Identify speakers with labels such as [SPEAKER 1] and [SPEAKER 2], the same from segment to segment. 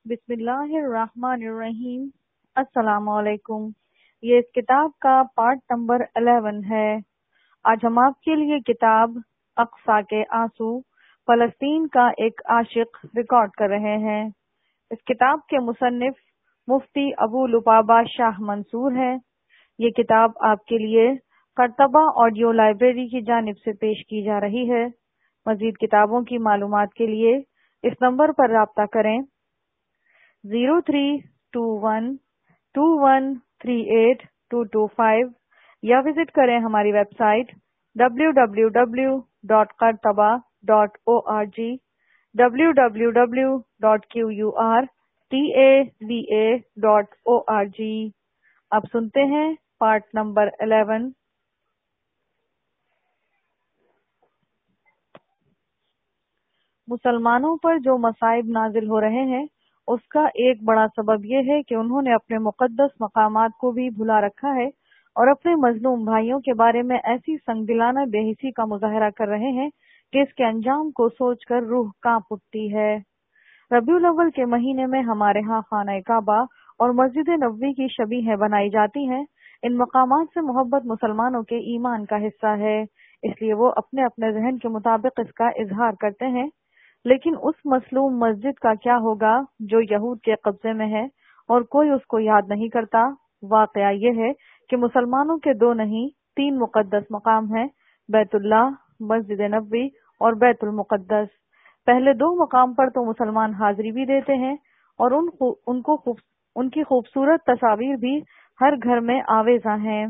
[SPEAKER 1] بسم اللہ الرحمن الرحیم۔ السلام علیکم۔ یہ اس کتاب کا پارٹ نمبر 11 ہے۔ آج ہم آپ کے لیے کتاب اقصی کے آنسو فلسطین کا ایک عاشق ریکارڈ کر رہے ہیں۔ اس کتاب کے مصنف مفتی ابو لبابہ شاہ منصور ہیں۔ یہ کتاب آپ کے لیے قرطبہ آڈیو لائبریری کی جانب سے پیش کی جا رہی ہے۔ مزید کتابوں کی معلومات کے لیے اس نمبر پر رابطہ کریں 0321213822 یا وزٹ کریں ہماری ویب سائٹ www.qartaba.org www.qurtava.org۔ اب سنتے ہیں پارٹ نمبر 11۔ مسلمانوں پر جو مصائب نازل ہو رہے ہیں اس کا ایک بڑا سبب یہ ہے کہ انہوں نے اپنے مقدس مقامات کو بھی بھلا رکھا ہے اور اپنے مظلوم بھائیوں کے بارے میں ایسی سنگ دلانہ بے حسی کا مظاہرہ کر رہے ہیں کہ اس کے انجام کو سوچ کر روح کانپ اٹھتی ہے۔ ربیع الاول کے مہینے میں ہمارے ہاں خانہ کعبہ اور مسجد نبوی کی شبیہیں بنائی جاتی ہیں۔ ان مقامات سے محبت مسلمانوں کے ایمان کا حصہ ہے، اس لیے وہ اپنے اپنے ذہن کے مطابق اس کا اظہار کرتے ہیں۔ لیکن اس مظلوم مسجد کا کیا ہوگا جو یہود کے قبضے میں ہے اور کوئی اس کو یاد نہیں کرتا؟ واقعہ یہ ہے کہ مسلمانوں کے 2 نہیں 3 مقدس مقام ہیں، بیت اللہ، مسجد نبوی اور بیت المقدس۔ پہلے 2 مقام پر تو مسلمان حاضری بھی دیتے ہیں اور ان کی خوبصورت تصاویر بھی ہر گھر میں آویزاں ہیں۔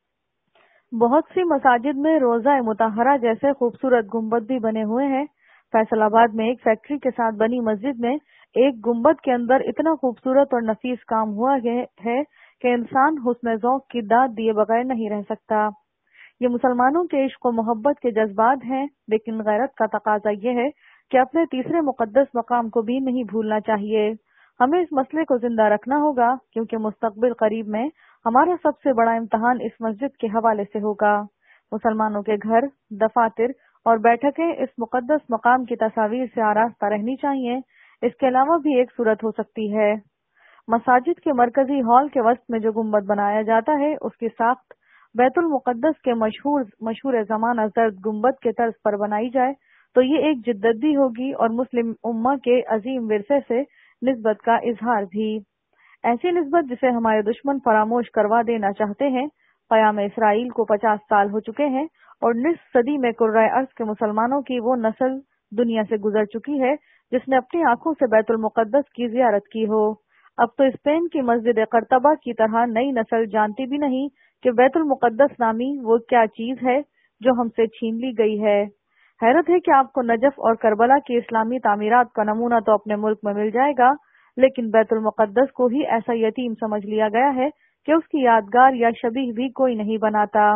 [SPEAKER 1] بہت سی مساجد میں روضہ مطہرہ جیسے خوبصورت گنبد بھی بنے ہوئے ہیں۔ فیصل آباد میں ایک فیکٹری کے ساتھ بنی مسجد میں ایک گنبد کے اندر اتنا خوبصورت اور نفیس کام ہوا ہے کہ انسان حسن ذوق کی داد دیے بغیر نہیں رہ سکتا۔ یہ مسلمانوں کے عشق و محبت کے جذبات ہیں، لیکن غیرت کا تقاضا یہ ہے کہ اپنے تیسرے مقدس مقام کو بھی نہیں بھولنا چاہیے۔ ہمیں اس مسئلے کو زندہ رکھنا ہوگا کیونکہ مستقبل قریب میں ہمارا سب سے بڑا امتحان اس مسجد کے حوالے سے ہوگا۔ مسلمانوں کے گھر، دفاتر اور بیٹھکیں اس مقدس مقام کی تصاویر سے آراستہ رہنی چاہیے۔ اس کے علاوہ بھی ایک صورت ہو سکتی ہے، مساجد کے مرکزی ہال کے وسط میں جو گنبد بنایا جاتا ہے اس کی ساخت بیت المقدس کے مشہور زمانہ زرد گنبد کے طرز پر بنائی جائے تو یہ ایک جدت ہوگی اور مسلم امہ کے عظیم ورثے سے نسبت کا اظہار بھی۔ ایسی نسبت جسے ہمارے دشمن فراموش کروا دینا چاہتے ہیں۔ قیام اسرائیل کو 50 سال ہو چکے ہیں اور نصف صدی میں کرۂ ارض کے مسلمانوں کی وہ نسل دنیا سے گزر چکی ہے جس نے اپنی آنکھوں سے بیت المقدس کی زیارت کی ہو۔ اب تو اسپین کی مسجد قرطبہ کی طرح نئی نسل جانتی بھی نہیں کہ بیت المقدس نامی وہ کیا چیز ہے جو ہم سے چھین لی گئی ہے۔ حیرت ہے کہ آپ کو نجف اور کربلا کی اسلامی تعمیرات کا نمونہ تو اپنے ملک میں مل جائے گا، لیکن بیت المقدس کو ہی ایسا یتیم سمجھ لیا گیا ہے کہ اس کی یادگار یا شبیہ بھی کوئی نہیں بناتا۔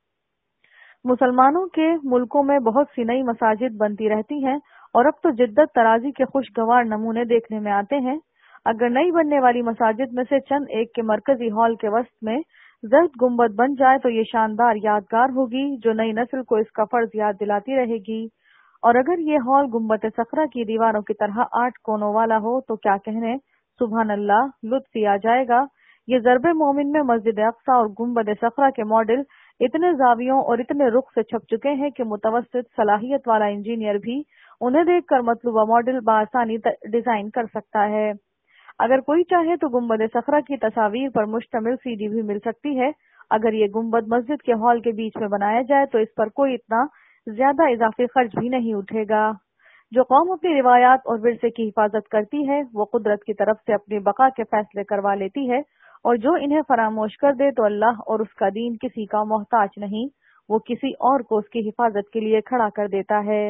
[SPEAKER 1] مسلمانوں کے ملکوں میں بہت سی نئی مساجد بنتی رہتی ہیں اور اب تو جدت طرازی کے خوشگوار نمونے دیکھنے میں آتے ہیں۔ اگر نئی بننے والی مساجد میں سے چند ایک کے مرکزی ہال کے وسط میں زرد گنبد بن جائے تو یہ شاندار یادگار ہوگی جو نئی نسل کو اس کا فرض یاد دلاتی رہے گی، اور اگر یہ ہال گنبد صخرہ کی دیواروں کی طرح 8 کونوں والا ہو تو کیا کہنے، سبحان اللہ، لطف ہی آ جائے گا۔ یہ ضرب مومن میں مسجد اقصی اور گنبد صخرہ کے ماڈل اتنے زاویوں اور اتنے رخ سے چھپ چکے ہیں کہ متوسط صلاحیت والا انجینئر بھی انہیں دیکھ کر مطلوبہ ماڈل بآسانی ڈیزائن کر سکتا ہے۔ اگر کوئی چاہے تو گنبد صخرہ کی تصاویر پر مشتمل CD بھی مل سکتی ہے۔ اگر یہ گنبد مسجد کے ہال کے بیچ میں بنایا جائے تو اس پر کوئی اتنا زیادہ اضافی خرچ بھی نہیں اٹھے گا۔ جو قوم اپنی روایات اور ورثے کی حفاظت کرتی ہے وہ قدرت کی طرف سے اپنی بقا کے فیصلے کروا لیتی ہے، اور جو انہیں فراموش کر دے تو اللہ اور اس کا دین کسی کا محتاج نہیں، وہ کسی اور کو اس کی حفاظت کے لیے کھڑا کر دیتا ہے۔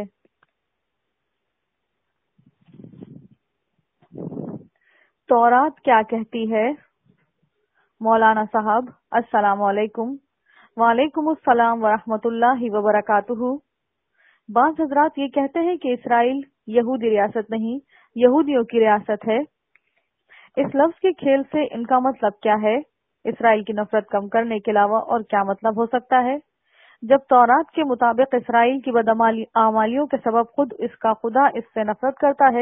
[SPEAKER 1] تورات کیا کہتی ہے؟ مولانا صاحب السلام علیکم۔ وعلیکم السلام ورحمۃ اللہ وبرکاتہ۔ بعض حضرات یہ کہتے ہیں کہ اسرائیل یہودی ریاست نہیں، یہودیوں کی ریاست ہے۔ اس لفظ کے کھیل سے ان کا مطلب کیا ہے؟ اسرائیل کی نفرت کم کرنے کے علاوہ اور کیا مطلب ہو سکتا ہے؟ جب تورات کے مطابق اسرائیل کی بدعمالیوں کے سبب خود اس کا خدا اس سے نفرت کرتا ہے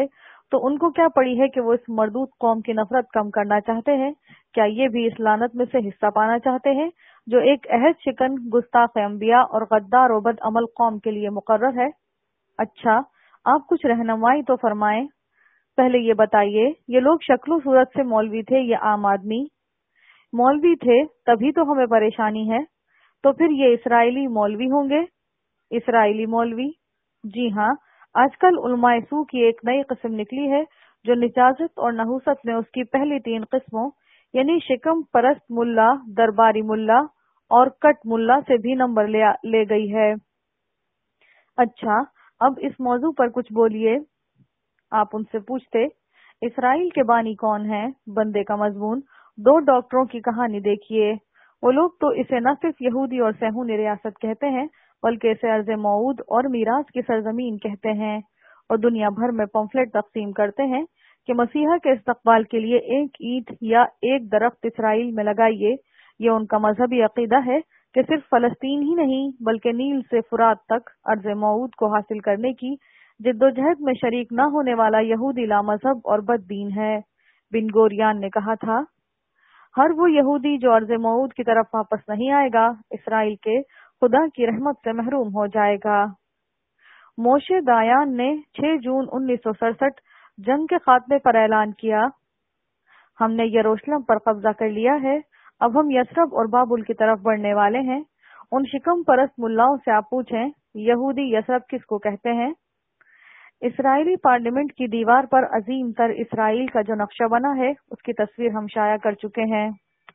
[SPEAKER 1] تو ان کو کیا پڑی ہے کہ وہ اس مردود قوم کی نفرت کم کرنا چاہتے ہیں؟ کیا یہ بھی اس لعنت میں سے حصہ پانا چاہتے ہیں جو ایک عہد شکن گستاخ انبیاء اور غدار و بد عمل قوم کے لیے مقرر ہے؟ اچھا، آپ کچھ رہنمائی تو فرمائیں۔ پہلے یہ بتائیے، یہ لوگ شکل و صورت سے مولوی تھے یا عام آدمی؟ مولوی تھے، تبھی تو ہمیں پریشانی ہے۔ تو پھر یہ اسرائیلی مولوی ہوں گے؟ اسرائیلی مولوی؟ جی ہاں، آج کل علماء سو کی ایک نئی قسم نکلی ہے جو نجاست اور نحوست میں اس کی پہلی 3 قسموں یعنی شکم پرست ملا، درباری ملا اور کٹ ملا سے بھی نمبر لے گئی ہے۔ اچھا، اب اس موضوع پر کچھ بولیے۔ آپ ان سے پوچھتے، اسرائیل کے بانی کون ہیں؟ بندے کا مضمون 2 ڈاکٹروں کی کہانی دیکھیے۔ وہ لوگ تو اسے نہ صرف یہودی اور صہیونی ریاست کہتے ہیں بلکہ اسے ارض موعود اور میراث کی سرزمین کہتے ہیں، اور دنیا بھر میں پمفلٹ تقسیم کرتے ہیں کہ مسیحا کے استقبال کے لیے 1 اینٹ یا 1 درخت اسرائیل میں لگائیے۔ یہ ان کا مذہبی عقیدہ ہے کہ صرف فلسطین ہی نہیں بلکہ نیل سے فرات تک ارض موعود کو حاصل کرنے کی جدوجہد میں شریک نہ ہونے والا یہودی لا مذہب اور بد دین ہے۔ بن گوریان نے کہا تھا، ہر وہ یہودی جو ارض موعود کی طرف واپس نہیں آئے گا اسرائیل کے خدا کی رحمت سے محروم ہو جائے گا۔ موشے دایان نے 6 جون 1967 جنگ کے خاتمے پر اعلان کیا، ہم نے یروشلم پر قبضہ کر لیا ہے، اب ہم یثرب اور بابل کی طرف بڑھنے والے ہیں۔ ان شکم پرست ملاؤں سے آپ پوچھیں، یہودی یثرب کس کو کہتے ہیں؟ اسرائیلی پارلیمنٹ کی دیوار پر عظیم تر اسرائیل کا جو نقشہ بنا ہے اس کی تصویر ہم شائع کر چکے ہیں۔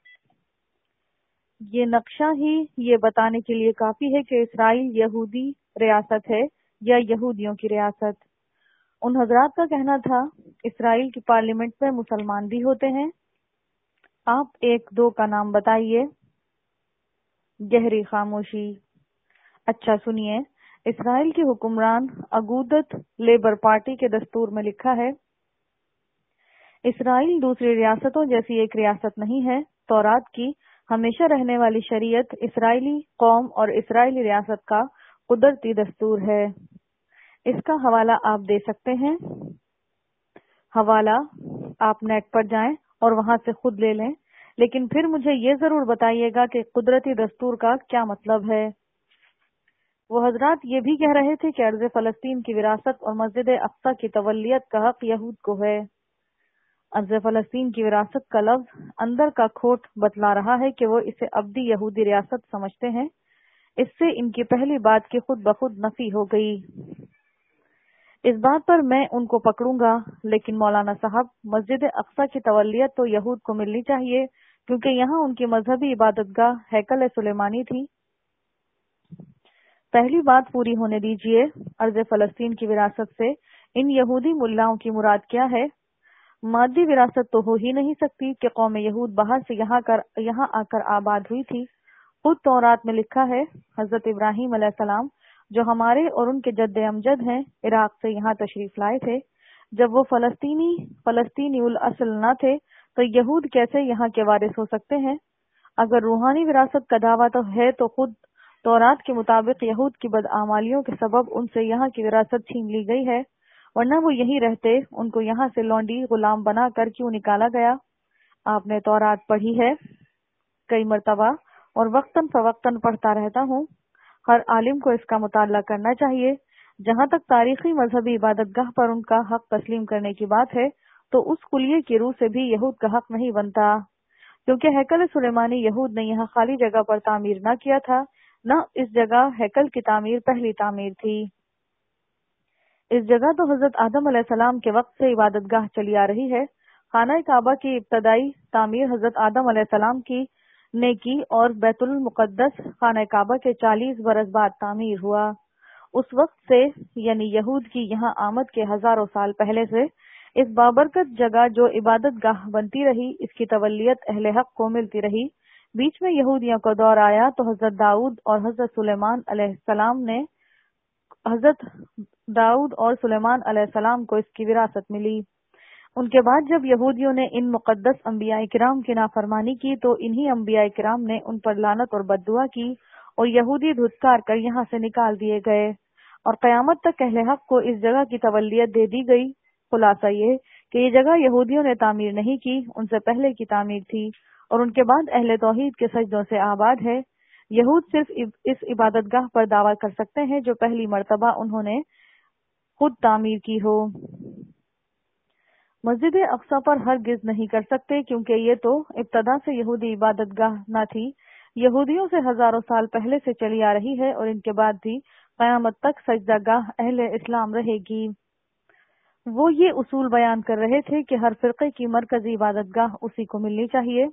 [SPEAKER 1] یہ نقشہ ہی یہ بتانے کے لیے کافی ہے کہ اسرائیل یہودی ریاست ہے یا یہودیوں کی ریاست۔ ان حضرات کا کہنا تھا اسرائیل کی پارلیمنٹ میں مسلمان بھی ہوتے ہیں۔ آپ 1-2 کا نام بتائیے۔ گہری خاموشی۔ اچھا سنیے، اسرائیل کے حکمران اگودت لیبر پارٹی کے دستور میں لکھا ہے، اسرائیل دوسری ریاستوں جیسی ایک ریاست نہیں ہے۔ تورات کی ہمیشہ رہنے والی شریعت اسرائیلی قوم اور اسرائیلی ریاست کا قدرتی دستور ہے۔ اس کا حوالہ آپ دے سکتے ہیں؟ حوالہ آپ نیٹ پر جائیں اور وہاں سے خود لے لیں، لیکن پھر مجھے یہ ضرور بتائیے گا کہ قدرتی دستور کا کیا مطلب ہے۔ وہ حضرات یہ بھی کہہ رہے تھے کہ ارض فلسطین کی وراثت اور مسجد اقصی کی تولیت کا حق یہود کو ہے۔ ارض فلسطین کی وراثت کا لفظ اندر کا کھوٹ بتلا رہا ہے کہ وہ اسے ابدی یہودی ریاست سمجھتے ہیں۔ اس سے ان کی پہلی بات کی خود بخود نفی ہو گئی۔ اس بات پر میں ان کو پکڑوں گا، لیکن مولانا صاحب مسجد اقصی کی تولیت تو یہود کو ملنی چاہیے کیونکہ یہاں ان کی مذہبی عبادت گاہ ہیکل سلیمانی تھی۔ پہلی بات پوری ہونے دیجیے، ارض فلسطین کی وراثت سے ان یہودی ملاؤں کی مراد کیا ہے؟ مادی وراثت تو ہو ہی نہیں سکتی کہ قوم یہود باہر سے یہاں آ کر آباد ہوئی تھی۔ خود تورات میں لکھا ہے، حضرت ابراہیم علیہ السلام جو ہمارے اور ان کے جد امجد ہیں عراق سے یہاں تشریف لائے تھے۔ جب وہ فلسطینی الاصل نہ تھے تو یہود کیسے یہاں کے وارث ہو سکتے ہیں؟ اگر روحانی وراثت کا دعویٰ تو ہے تو خود تورات کے مطابق یہود کی بدعمالیوں کے سبب ان سے یہاں کی وراثت چھین لی گئی ہے، ورنہ وہ یہی رہتے، ان کو یہاں سے لونڈی غلام بنا کر کیوں نکالا گیا؟ آپ نے تورات پڑھی ہے؟ کئی مرتبہ، اور وقتاً فوقتاً پڑھتا رہتا ہوں۔ ہر عالم کو اس کا مطالعہ کرنا چاہیے۔ جہاں تک تاریخی مذہبی عبادت گاہ پر ان کا حق تسلیم کرنے کی بات ہے تو اس کلیے کی روح سے بھی یہود کا حق نہیں بنتا، کیونکہ ہیکل سلیمانی یہود نے یہاں خالی جگہ پر تعمیر نہ کیا تھا، نہ اس جگہ ہیکل کی تعمیر پہلی تعمیر تھی۔ اس جگہ تو حضرت آدم علیہ السلام کے وقت سے عبادت گاہ چلی آ رہی ہے۔ خانہ کعبہ کی ابتدائی تعمیر حضرت آدم علیہ السلام نے کی اور بیت المقدس خانہ کعبہ کے 40 برس بعد تعمیر ہوا۔ اس وقت سے یعنی یہود کی یہاں آمد کے ہزاروں سال پہلے سے اس بابرکت جگہ جو عبادت گاہ بنتی رہی، اس کی تولیت اہل حق کو ملتی رہی۔ بیچ میں یہودیوں کا دور آیا تو حضرت داؤد اور سلیمان علیہ السلام کو اس کی وراثت ملی۔ ان کے بعد جب یہودیوں نے ان مقدس انبیاء کرام کی نافرمانی کی تو انہی انبیاء کرام نے ان پر لعنت اور بددعا کی اور یہودی دھتکار کر یہاں سے نکال دیے گئے، اور قیامت تک اہل حق کو اس جگہ کی تولیت دے دی گئی خلاصہ یہ کہ یہ جگہ یہودیوں نے تعمیر نہیں کی، ان سے پہلے کی تعمیر تھی اور ان کے بعد اہل توحید کے سجدوں سے آباد ہے۔ یہود صرف اس عبادت گاہ پر دعویٰ کر سکتے ہیں جو پہلی مرتبہ انہوں نے خود تعمیر کی ہو۔ مسجد اقصی پر ہرگز نہیں کر سکتے کیونکہ یہ تو ابتدا سے یہودی عبادت گاہ نہ تھی، یہودیوں سے ہزاروں سال پہلے سے چلی آ رہی ہے اور ان کے بعد بھی قیامت تک سجدہ گاہ اہل اسلام رہے گی۔ وہ یہ اصول بیان کر رہے تھے کہ ہر فرقے کی مرکزی عبادت گاہ اسی کو ملنی چاہیے۔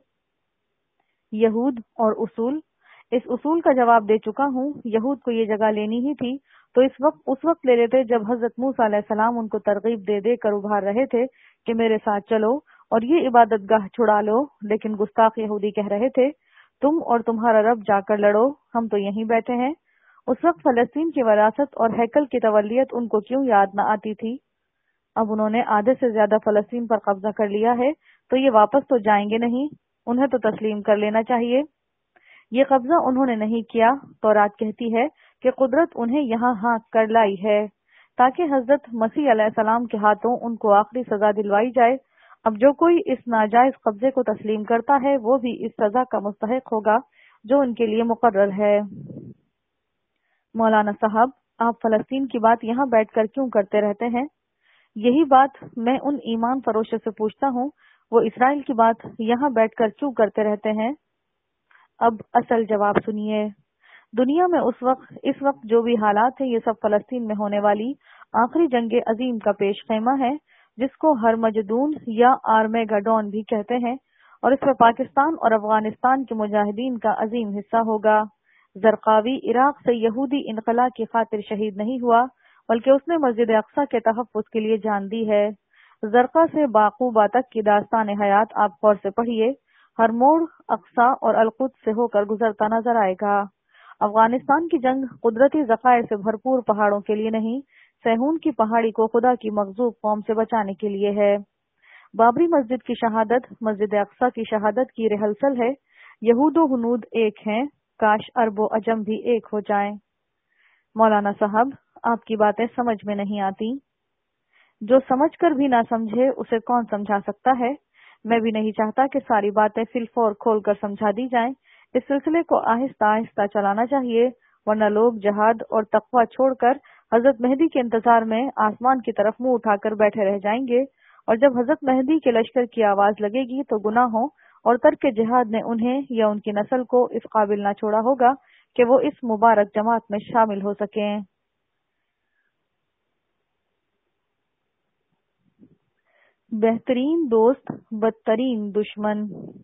[SPEAKER 1] یہود اور اصول، اس اصول کا جواب دے چکا ہوں۔ یہود کو یہ جگہ لینی ہی تھی تو اس وقت لے لیتے جب حضرت موسیٰ علیہ السلام ان کو ترغیب دے دے کر ابھار رہے تھے کہ میرے ساتھ چلو اور یہ عبادت گاہ چھڑا لو، لیکن گستاخ یہودی کہہ رہے تھے تم اور تمہارا رب جا کر لڑو، ہم تو یہیں بیٹھے ہیں۔ اس وقت فلسطین کی وراثت اور ہیکل کی تولیت ان کو کیوں یاد نہ آتی تھی؟ اب انہوں نے آدھے سے زیادہ فلسطین پر قبضہ کر لیا ہے تو یہ واپس تو جائیں گے نہیں، انہیں تو تسلیم کر لینا چاہیے۔ یہ قبضہ انہوں نے نہیں کیا، تورات کہتی ہے کہ قدرت انہیں یہاں ہانک کر لائی ہے تاکہ حضرت مسیح علیہ السلام کے ہاتھوں ان کو آخری سزا دلوائی جائے۔ اب جو کوئی اس ناجائز قبضے کو تسلیم کرتا ہے وہ بھی اس سزا کا مستحق ہوگا جو ان کے لیے مقرر ہے۔ مولانا صاحب، آپ فلسطین کی بات یہاں بیٹھ کر کیوں کرتے رہتے ہیں؟ یہی بات میں ان ایمان فروشوں سے پوچھتا ہوں، وہ اسرائیل کی بات یہاں بیٹھ کر کیوں کرتے رہتے ہیں؟ اب اصل جواب سنیے۔ دنیا میں اس وقت جو بھی حالات ہیں یہ سب فلسطین میں ہونے والی آخری جنگ عظیم کا پیش خیمہ ہے جس کو ہرمجدون یا آرمیگڈون بھی کہتے ہیں، اور اس میں پاکستان اور افغانستان کے مجاہدین کا عظیم حصہ ہوگا۔ زرقاوی عراق سے یہودی انخلا کی خاطر شہید نہیں ہوا بلکہ اس نے مسجد اقصی کے تحفظ کے لیے جان دی ہے۔ زرقا سے باقوبہ تک کی داستان حیات آپ غور سے پڑھیے، ہر موڑ اقصی اور القدس سے ہو کر گزرتا نظر آئے گا۔ افغانستان کی جنگ قدرتی ذخائر سے بھرپور پہاڑوں کے لیے نہیں، سیہون کی پہاڑی کو خدا کی مغضوب قوم سے بچانے کے لیے ہے۔ بابری مسجد کی شہادت مسجد اقصی کی شہادت کی ریہرسل ہے۔ یہود و ہنود ایک ہیں، کاش عرب و عجم بھی ایک ہو جائیں۔ مولانا صاحب، آپ کی باتیں سمجھ میں نہیں آتی۔ جو سمجھ کر بھی نہ سمجھے اسے کون سمجھا سکتا ہے؟ میں بھی نہیں چاہتا کہ ساری باتیں فی الفور کھول کر سمجھا دی جائیں، اس سلسلے کو آہستہ آہستہ چلانا چاہیے، ورنہ لوگ جہاد اور تقوی چھوڑ کر حضرت مہدی کے انتظار میں آسمان کی طرف منہ اٹھا کر بیٹھے رہ جائیں گے، اور جب حضرت مہدی کے لشکر کی آواز لگے گی تو گناہوں اور ترک جہاد نے انہیں یا ان کی نسل کو اس قابل نہ چھوڑا ہوگا کہ وہ اس مبارک جماعت میں شامل ہو سکیں۔ بہترین دوست، بدترین دشمن۔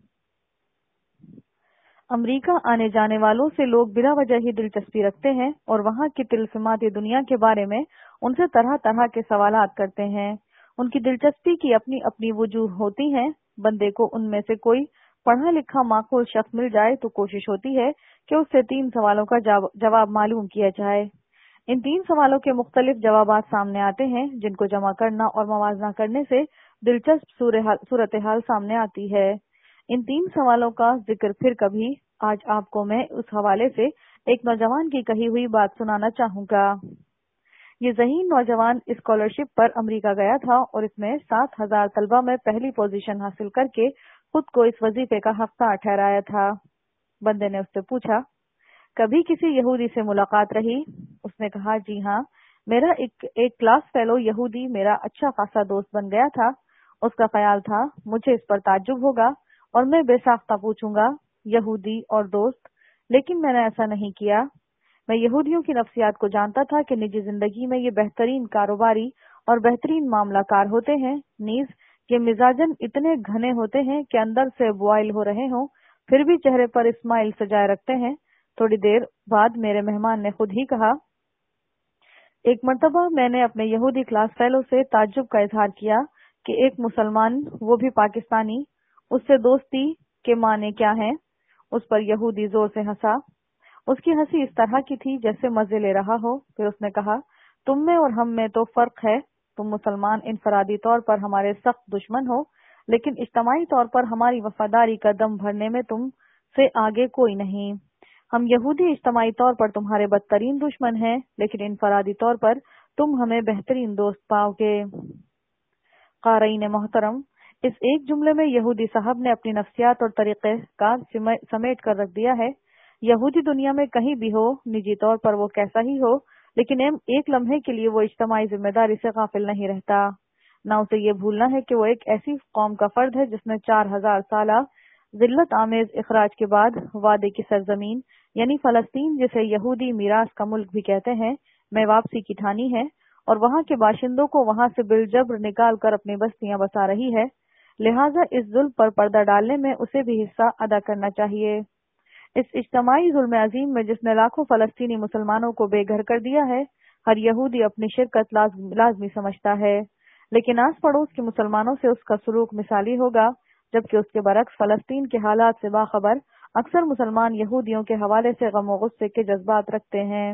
[SPEAKER 1] امریکہ آنے جانے والوں سے لوگ بلا وجہ ہی دلچسپی رکھتے ہیں اور وہاں کی تلفماتی دنیا کے بارے میں ان سے طرح طرح کے سوالات کرتے ہیں۔ ان کی دلچسپی کی اپنی اپنی وجوہ ہوتی ہیں۔ بندے کو ان میں سے کوئی پڑھا لکھا معقول شخص مل جائے تو کوشش ہوتی ہے کہ اس سے 3 سوالوں کا جواب معلوم کیا جائے۔ ان 3 سوالوں کے مختلف جوابات سامنے آتے ہیں جن کو جمع کرنا اور موازنہ کرنے سے دلچسپ صورتحال سامنے آتی ہے۔ ان 3 سوالوں کا ذکر پھر کبھی، آج آپ کو میں اس حوالے سے ایک نوجوان کی کہی ہوئی بات سنانا چاہوں گا۔ یہ ذہین نوجوان اسکالرشپ پر امریکہ گیا تھا اور اس میں 7,000 طلبہ میں پہلی پوزیشن حاصل کر کے خود کو اس وظیفے کا حقدار ٹھہرایا تھا۔ بندے نے اس سے پوچھا، کبھی کسی یہودی سے ملاقات رہی؟ اس نے کہا، جی ہاں، میرا ایک کلاس فیلو یہودی میرا اچھا خاصا دوست بن گیا تھا۔ اس کا خیال تھا مجھے اس پر تعجب ہوگا اور میں بے ساختہ پوچھوں گا، یہودی اور دوست، لیکن میں نے ایسا نہیں کیا۔ میں یہودیوں کی نفسیات کو جانتا تھا کہ نجی زندگی میں یہ بہترین کاروباری اور بہترین معاملہ کار ہوتے ہیں، نیز یہ مزاجن اتنے گھنے ہوتے ہیں کہ اندر سے بوائل ہو رہے ہوں پھر بھی چہرے پر اسمائل سجائے رکھتے ہیں۔ تھوڑی دیر بعد میرے مہمان نے خود ہی کہا، ایک مرتبہ میں نے اپنے یہودی کلاس فیلو سے تعجب کا اظہار کیا کہ ایک مسلمان، وہ بھی پاکستانی، اس سے دوستی کے معنی کیا ہیں؟ اس پر یہودی زور سے ہنسا۔ اس کی ہنسی اس طرح کی تھی جیسے مزے لے رہا ہو۔ پھر اس نے کہا، تم میں اور ہم میں تو فرق ہے، تم مسلمان انفرادی طور پر ہمارے سخت دشمن ہو، لیکن اجتماعی طور پر ہماری وفاداری کا دم بھرنے میں تم سے آگے کوئی نہیں۔ ہم یہودی اجتماعی طور پر تمہارے بدترین دشمن ہیں، لیکن انفرادی طور پر تم ہمیں بہترین دوست پاؤ گے۔ قارئین محترم، اس ایک جملے میں یہودی صاحب نے اپنی نفسیات اور طریقہ کار سمیٹ کر رکھ دیا ہے۔ یہودی دنیا میں کہیں بھی ہو، نجی طور پر وہ کیسا ہی ہو، لیکن ایک لمحے کے لیے وہ اجتماعی ذمہ داری سے غافل نہیں رہتا۔ نہ اسے یہ بھولنا ہے کہ وہ ایک ایسی قوم کا فرد ہے جس نے 4000 سالہ ذلت آمیز اخراج کے بعد وعدے کی سرزمین یعنی فلسطین، جسے یہودی میراث کا ملک بھی کہتے ہیں، میں واپسی کی ٹھانی ہے، اور وہاں کے باشندوں کو وہاں سے بالجبر نکال کر اپنی بستیاں بسا رہی ہے۔ لہٰذا اس ظلم پر پردہ ڈالنے میں اسے بھی حصہ ادا کرنا چاہیے۔ اس اجتماعی ظلم عظیم میں جس نے لاکھوں فلسطینی مسلمانوں کو بے گھر کر دیا ہے، ہر یہودی اپنی شرکت لازمی سمجھتا ہے، لیکن آس پڑوس کے مسلمانوں سے اس کا سلوک مثالی ہوگا، جبکہ اس کے برعکس فلسطین کے حالات سے باخبر اکثر مسلمان یہودیوں کے حوالے سے غم و غصے کے جذبات رکھتے ہیں۔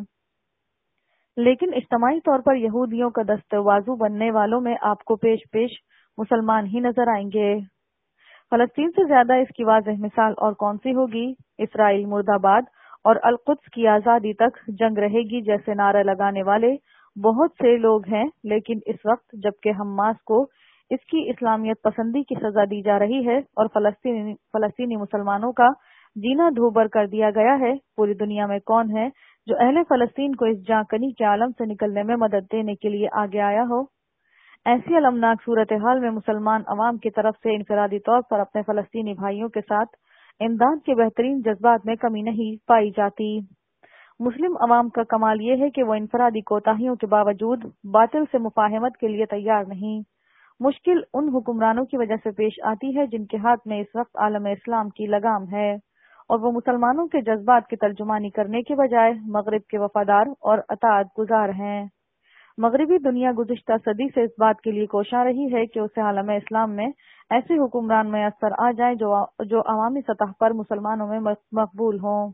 [SPEAKER 1] لیکن اجتماعی طور پر یہودیوں کا دست بازو بننے والوں میں آپ کو پیش پیش مسلمان ہی نظر آئیں گے۔ فلسطین سے زیادہ اس کی واضح مثال اور کون سی ہوگی؟ اسرائیل مرد آباد اور القدس کی آزادی تک جنگ رہے گی جیسے نعرہ لگانے والے بہت سے لوگ ہیں، لیکن اس وقت جبکہ حماس کو اس کی اسلامیت پسندی کی سزا دی جا رہی ہے اور فلسطینی مسلمانوں کا جینا دھوبر کر دیا گیا ہے، پوری دنیا میں کون ہے جو اہل فلسطین کو اس جاں کنی کے عالم سے نکلنے میں مدد دینے کے لیے آگے آیا ہو؟ ایسی المناک صورتحال میں مسلمان عوام کی طرف سے انفرادی طور پر اپنے فلسطینی بھائیوں کے ساتھ امداد کے بہترین جذبات میں کمی نہیں پائی جاتی۔ مسلم عوام کا کمال یہ ہے کہ وہ انفرادی کوتاہیوں کے باوجود باطل سے مفاہمت کے لیے تیار نہیں۔ مشکل ان حکمرانوں کی وجہ سے پیش آتی ہے جن کے ہاتھ میں اس وقت عالم اسلام کی لگام ہے، اور وہ مسلمانوں کے جذبات کی ترجمانی کرنے کے بجائے مغرب کے وفادار اور اطاعت گزار ہیں۔ مغربی دنیا گزشتہ صدی سے اس بات کے لیے کوشاں رہی ہے کہ اسے عالم اسلام میں ایسے حکمران میسر آ جائیں جو عوامی سطح پر مسلمانوں میں مقبول ہوں،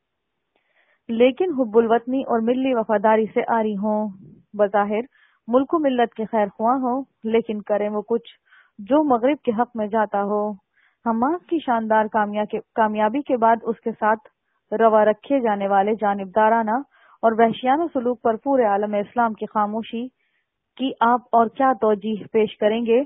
[SPEAKER 1] لیکن حب الوطنی اور ملی وفاداری سے عاری ہوں، بظاہر ملک و ملت کے خیر خواہ ہوں، لیکن کریں وہ کچھ جو مغرب کے حق میں جاتا ہو۔ حماس کی شاندار کامیابی کے بعد اس کے ساتھ روا رکھے جانے والے جانبدارانہ اور وحشیانہ سلوک پر پورے عالم اسلام کی خاموشی کی آپ اور کیا توجیہ پیش کریں گے؟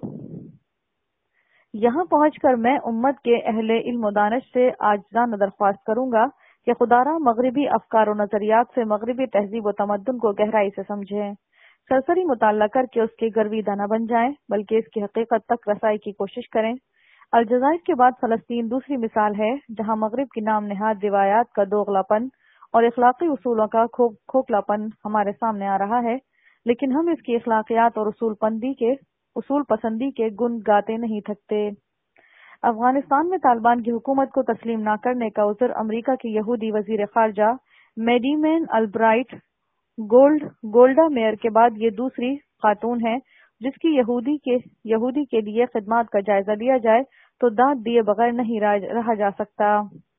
[SPEAKER 1] یہاں پہنچ کر میں امت کے اہل علم و دانش سے عاجزانہ درخواست کروں گا کہ خدارا مغربی افکار و نظریات سے مغربی تہذیب و تمدن کو گہرائی سے سمجھیں، سرسری مطالعہ کر کے اس کے گرویدہ نہ بن جائیں، بلکہ اس کی حقیقت تک رسائی کی کوشش کریں۔ الجزائر کے بعد فلسطین دوسری مثال ہے جہاں مغرب کی نام نہاد روایات کا دوغلاپن اور اخلاقی اصولوں کا کھوکھلاپن ہمارے سامنے آ رہا ہے، لیکن ہم اس کی اخلاقیات اور اصول پسندی کے گن گاتے نہیں تھکتے۔ افغانستان میں طالبان کی حکومت کو تسلیم نہ کرنے کا عذر امریکہ کی یہودی وزیر خارجہ میڈیمین البرائٹ گولڈا میئر کے بعد یہ دوسری خاتون ہے جس کی یہودی کے لیے خدمات کا جائزہ لیا جائے تو داد دیے بغیر نہیں رہا جا سکتا۔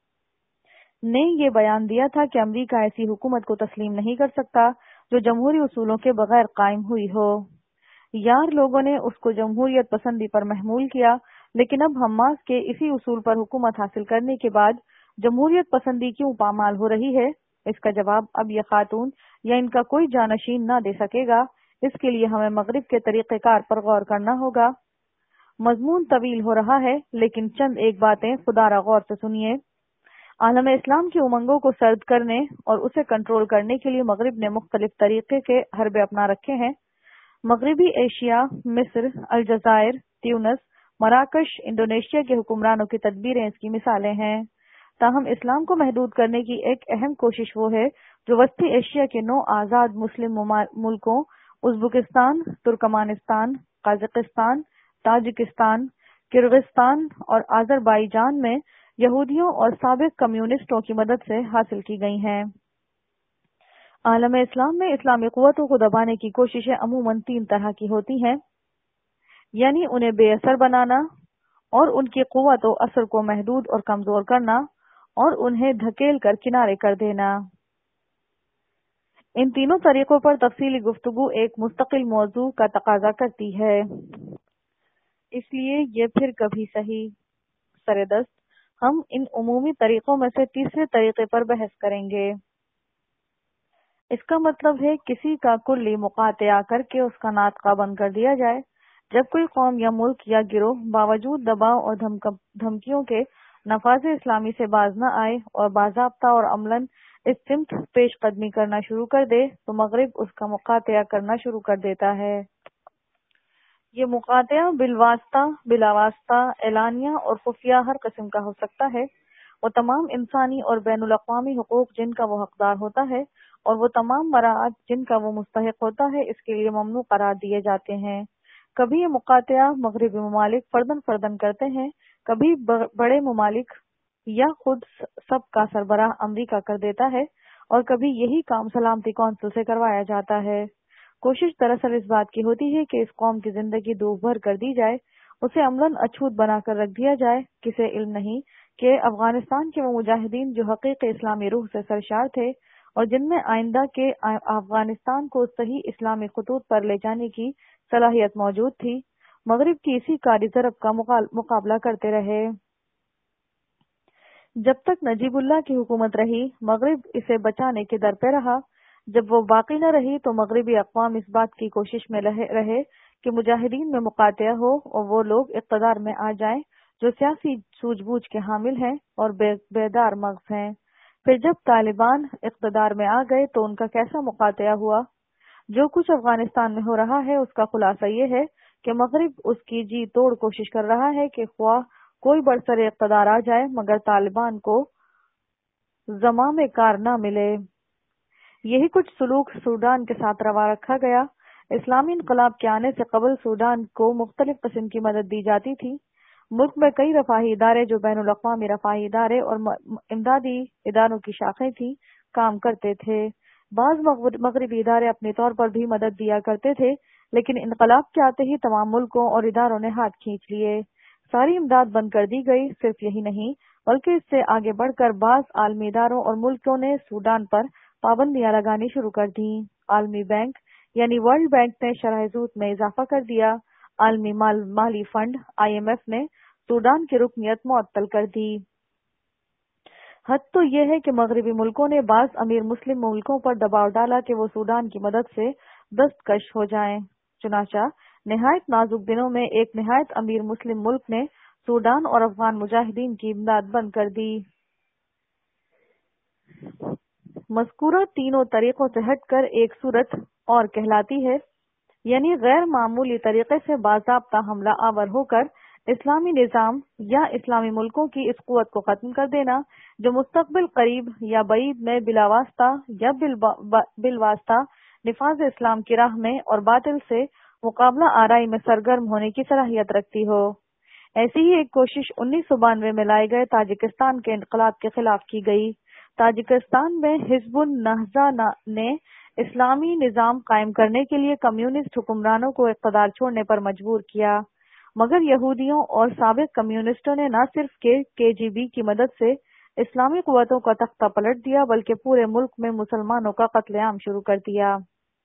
[SPEAKER 1] نے یہ بیان دیا تھا کہ امریکہ ایسی حکومت کو تسلیم نہیں کر سکتا جو جمہوری اصولوں کے بغیر قائم ہوئی ہو۔ یار لوگوں نے اس کو جمہوریت پسندی پر محمول کیا، لیکن اب حماس کے اسی اصول پر حکومت حاصل کرنے کے بعد جمہوریت پسندی کیوں پامال ہو رہی ہے؟ اس کا جواب اب یہ خاتون یا ان کا کوئی جانشین نہ دے سکے گا۔ اس کے لیے ہمیں مغرب کے طریقہ کار پر غور کرنا ہوگا۔ مضمون طویل ہو رہا ہے، لیکن چند ایک باتیں خدارا غور سے سنیے۔ عالم اسلام کی امنگوں کو سرد کرنے اور اسے کنٹرول کرنے کے لیے مغرب نے مختلف طریقے کے حربے اپنا رکھے ہیں۔ مغربی ایشیا، مصر، الجزائر، تیونس، مراکش، انڈونیشیا کے حکمرانوں کی تدبیریں اس کی مثالیں ہیں۔ تاہم اسلام کو محدود کرنے کی ایک اہم کوشش وہ ہے جو وسطی ایشیا کے 9 آزاد مسلم ملکوں Uzbekistan, Turkmenistan, Kazakhstan, Tajikistan, Kyrgyzstan اور آذربائیجان میں یہودیوں اور سابق کمیونسٹوں کی مدد سے حاصل کی گئی ہیں۔ عالم اسلام میں اسلامی قوتوں کو دبانے کی کوششیں عموماً 3 طرح کی ہوتی ہیں، یعنی انہیں بے اثر بنانا، اور ان کی قوت و اثر کو محدود اور کمزور کرنا، اور انہیں دھکیل کر کنارے کر دینا۔ ان تینوں طریقوں پر تفصیلی گفتگو ایک مستقل موضوع کا تقاضا کرتی ہے، اس لیے یہ پھر کبھی صحیح سردست ہم ان عمومی طریقوں میں سے تیسرے طریقے پر بحث کریں گے۔ اس کا مطلب ہے کسی کا کلی مقاطعہ کر کے اس کا ناطقہ بند کر دیا جائے۔ جب کوئی قوم یا ملک یا گروہ باوجود دباؤ اور دھمکیوں کے نفاذ اسلامی سے باز نہ آئے اور باضابطہ اور عملاً اس سمت پیش قدمی کرنا شروع کر دے تو مغرب اس کا مقاطعہ کرنا شروع کر دیتا ہے۔ یہ مقاطعہ بالواسطہ، بلاواسطہ، اعلانیہ اور خفیہ ہر قسم کا ہو سکتا ہے۔ وہ تمام انسانی اور بین الاقوامی حقوق جن کا وہ حقدار ہوتا ہے اور وہ تمام مراعات جن کا وہ مستحق ہوتا ہے اس کے لیے ممنوع قرار دیے جاتے ہیں۔ کبھی یہ مقاطعہ مغربی ممالک فردن فردن کرتے ہیں، کبھی بڑے ممالک یا خود سب کا سربراہ امریکہ کر دیتا ہے، اور کبھی یہی کام سلامتی کونسل سے کروایا جاتا ہے۔ کوشش دراصل اس بات کی ہوتی ہے کہ اس قوم کی زندگی دوب بھر کر دی جائے، اسے عملاً اچھوت بنا کر رکھ دیا جائے۔ کسے علم نہیں کہ افغانستان کے وہ مجاہدین جو حقیقی اسلامی روح سے سرشار تھے اور جن میں آئندہ کے افغانستان کو صحیح اسلامی خطوط پر لے جانے کی صلاحیت موجود تھی، مغرب کی اسی کاری ضرب کا مقابلہ کرتے رہے۔ جب تک نجیب اللہ کی حکومت رہی، مغرب اسے بچانے کے در پہ رہا۔ جب وہ باقی نہ رہی تو مغربی اقوام اس بات کی کوشش میں رہے کہ مجاہدین میں مقاطعہ ہو اور وہ لوگ اقتدار میں آ جائیں جو سیاسی سوجھ بوجھ کے حامل ہیں اور بیدار مغز ہیں۔ پھر جب طالبان اقتدار میں آ گئے تو ان کا کیسا مقاطعہ ہوا؟ جو کچھ افغانستان میں ہو رہا ہے اس کا خلاصہ یہ ہے کہ مغرب اس کی جی توڑ کوشش کر رہا ہے کہ خواہ کوئی برسر اقتدار آ جائے مگر طالبان کو زمام کار نہ ملے۔ یہی کچھ سلوک سوڈان کے ساتھ روا رکھا گیا۔ اسلامی انقلاب کے آنے سے قبل سوڈان کو مختلف قسم کی مدد دی جاتی تھی۔ ملک میں کئی رفاہی ادارے جو بین الاقوامی رفاہی ادارے اور امدادی اداروں کی شاخیں تھیں کام کرتے تھے۔ بعض مغربی ادارے اپنے طور پر بھی مدد دیا کرتے تھے، لیکن انقلاب کے آتے ہی تمام ملکوں اور اداروں نے ہاتھ کھینچ لیے۔ ساری امداد بند کر دی گئی۔ صرف یہی نہیں بلکہ اس سے آگے بڑھ کر بعض عالمی اداروں اور ملکوں نے سوڈان پر پابندیاں لگانی شروع کر دیں۔ عالمی بینک یعنی ورلڈ بینک نے شرح سود میں اضافہ کر دیا۔ عالمی مالی فنڈ IMF نے سوڈان کی رکنیت معطل کر دی۔ حد تو یہ ہے کہ مغربی ملکوں نے بعض امیر مسلم ملکوں پر دباؤ ڈالا کہ وہ سوڈان کی مدد سے دستکش ہو جائیں۔ چنانچہ نہایت نازک دنوں میں ایک نہایت امیر مسلم ملک نے سوڈان اور افغان مجاہدین کی امداد بند کر دی۔ مذکورہ تینوں طریقوں سے ہٹ کر ایک صورت اور کہلاتی ہے، یعنی غیر معمولی طریقے سے باضابطہ حملہ آور ہو کر اسلامی نظام یا اسلامی ملکوں کی اس قوت کو ختم کر دینا جو مستقبل قریب یا بعید میں بلاواسطہ یا بالواسطہ نفاذ اسلام کی راہ میں اور باطل سے مقابلہ آرائی میں سرگرم ہونے کی صلاحیت رکھتی ہو۔ ایسی ہی ایک کوشش 1992 میں لائے گئے تاجکستان کے انقلاب کے خلاف کی گئی۔ تاجکستان میں حزب النہضہ نے اسلامی نظام قائم کرنے کے لیے کمیونسٹ حکمرانوں کو اقتدار چھوڑنے پر مجبور کیا، مگر یہودیوں اور سابق کمیونسٹوں نے نہ صرف KGB کی مدد سے اسلامی قوتوں کا تختہ پلٹ دیا بلکہ پورے ملک میں مسلمانوں کا قتل عام شروع کر دیا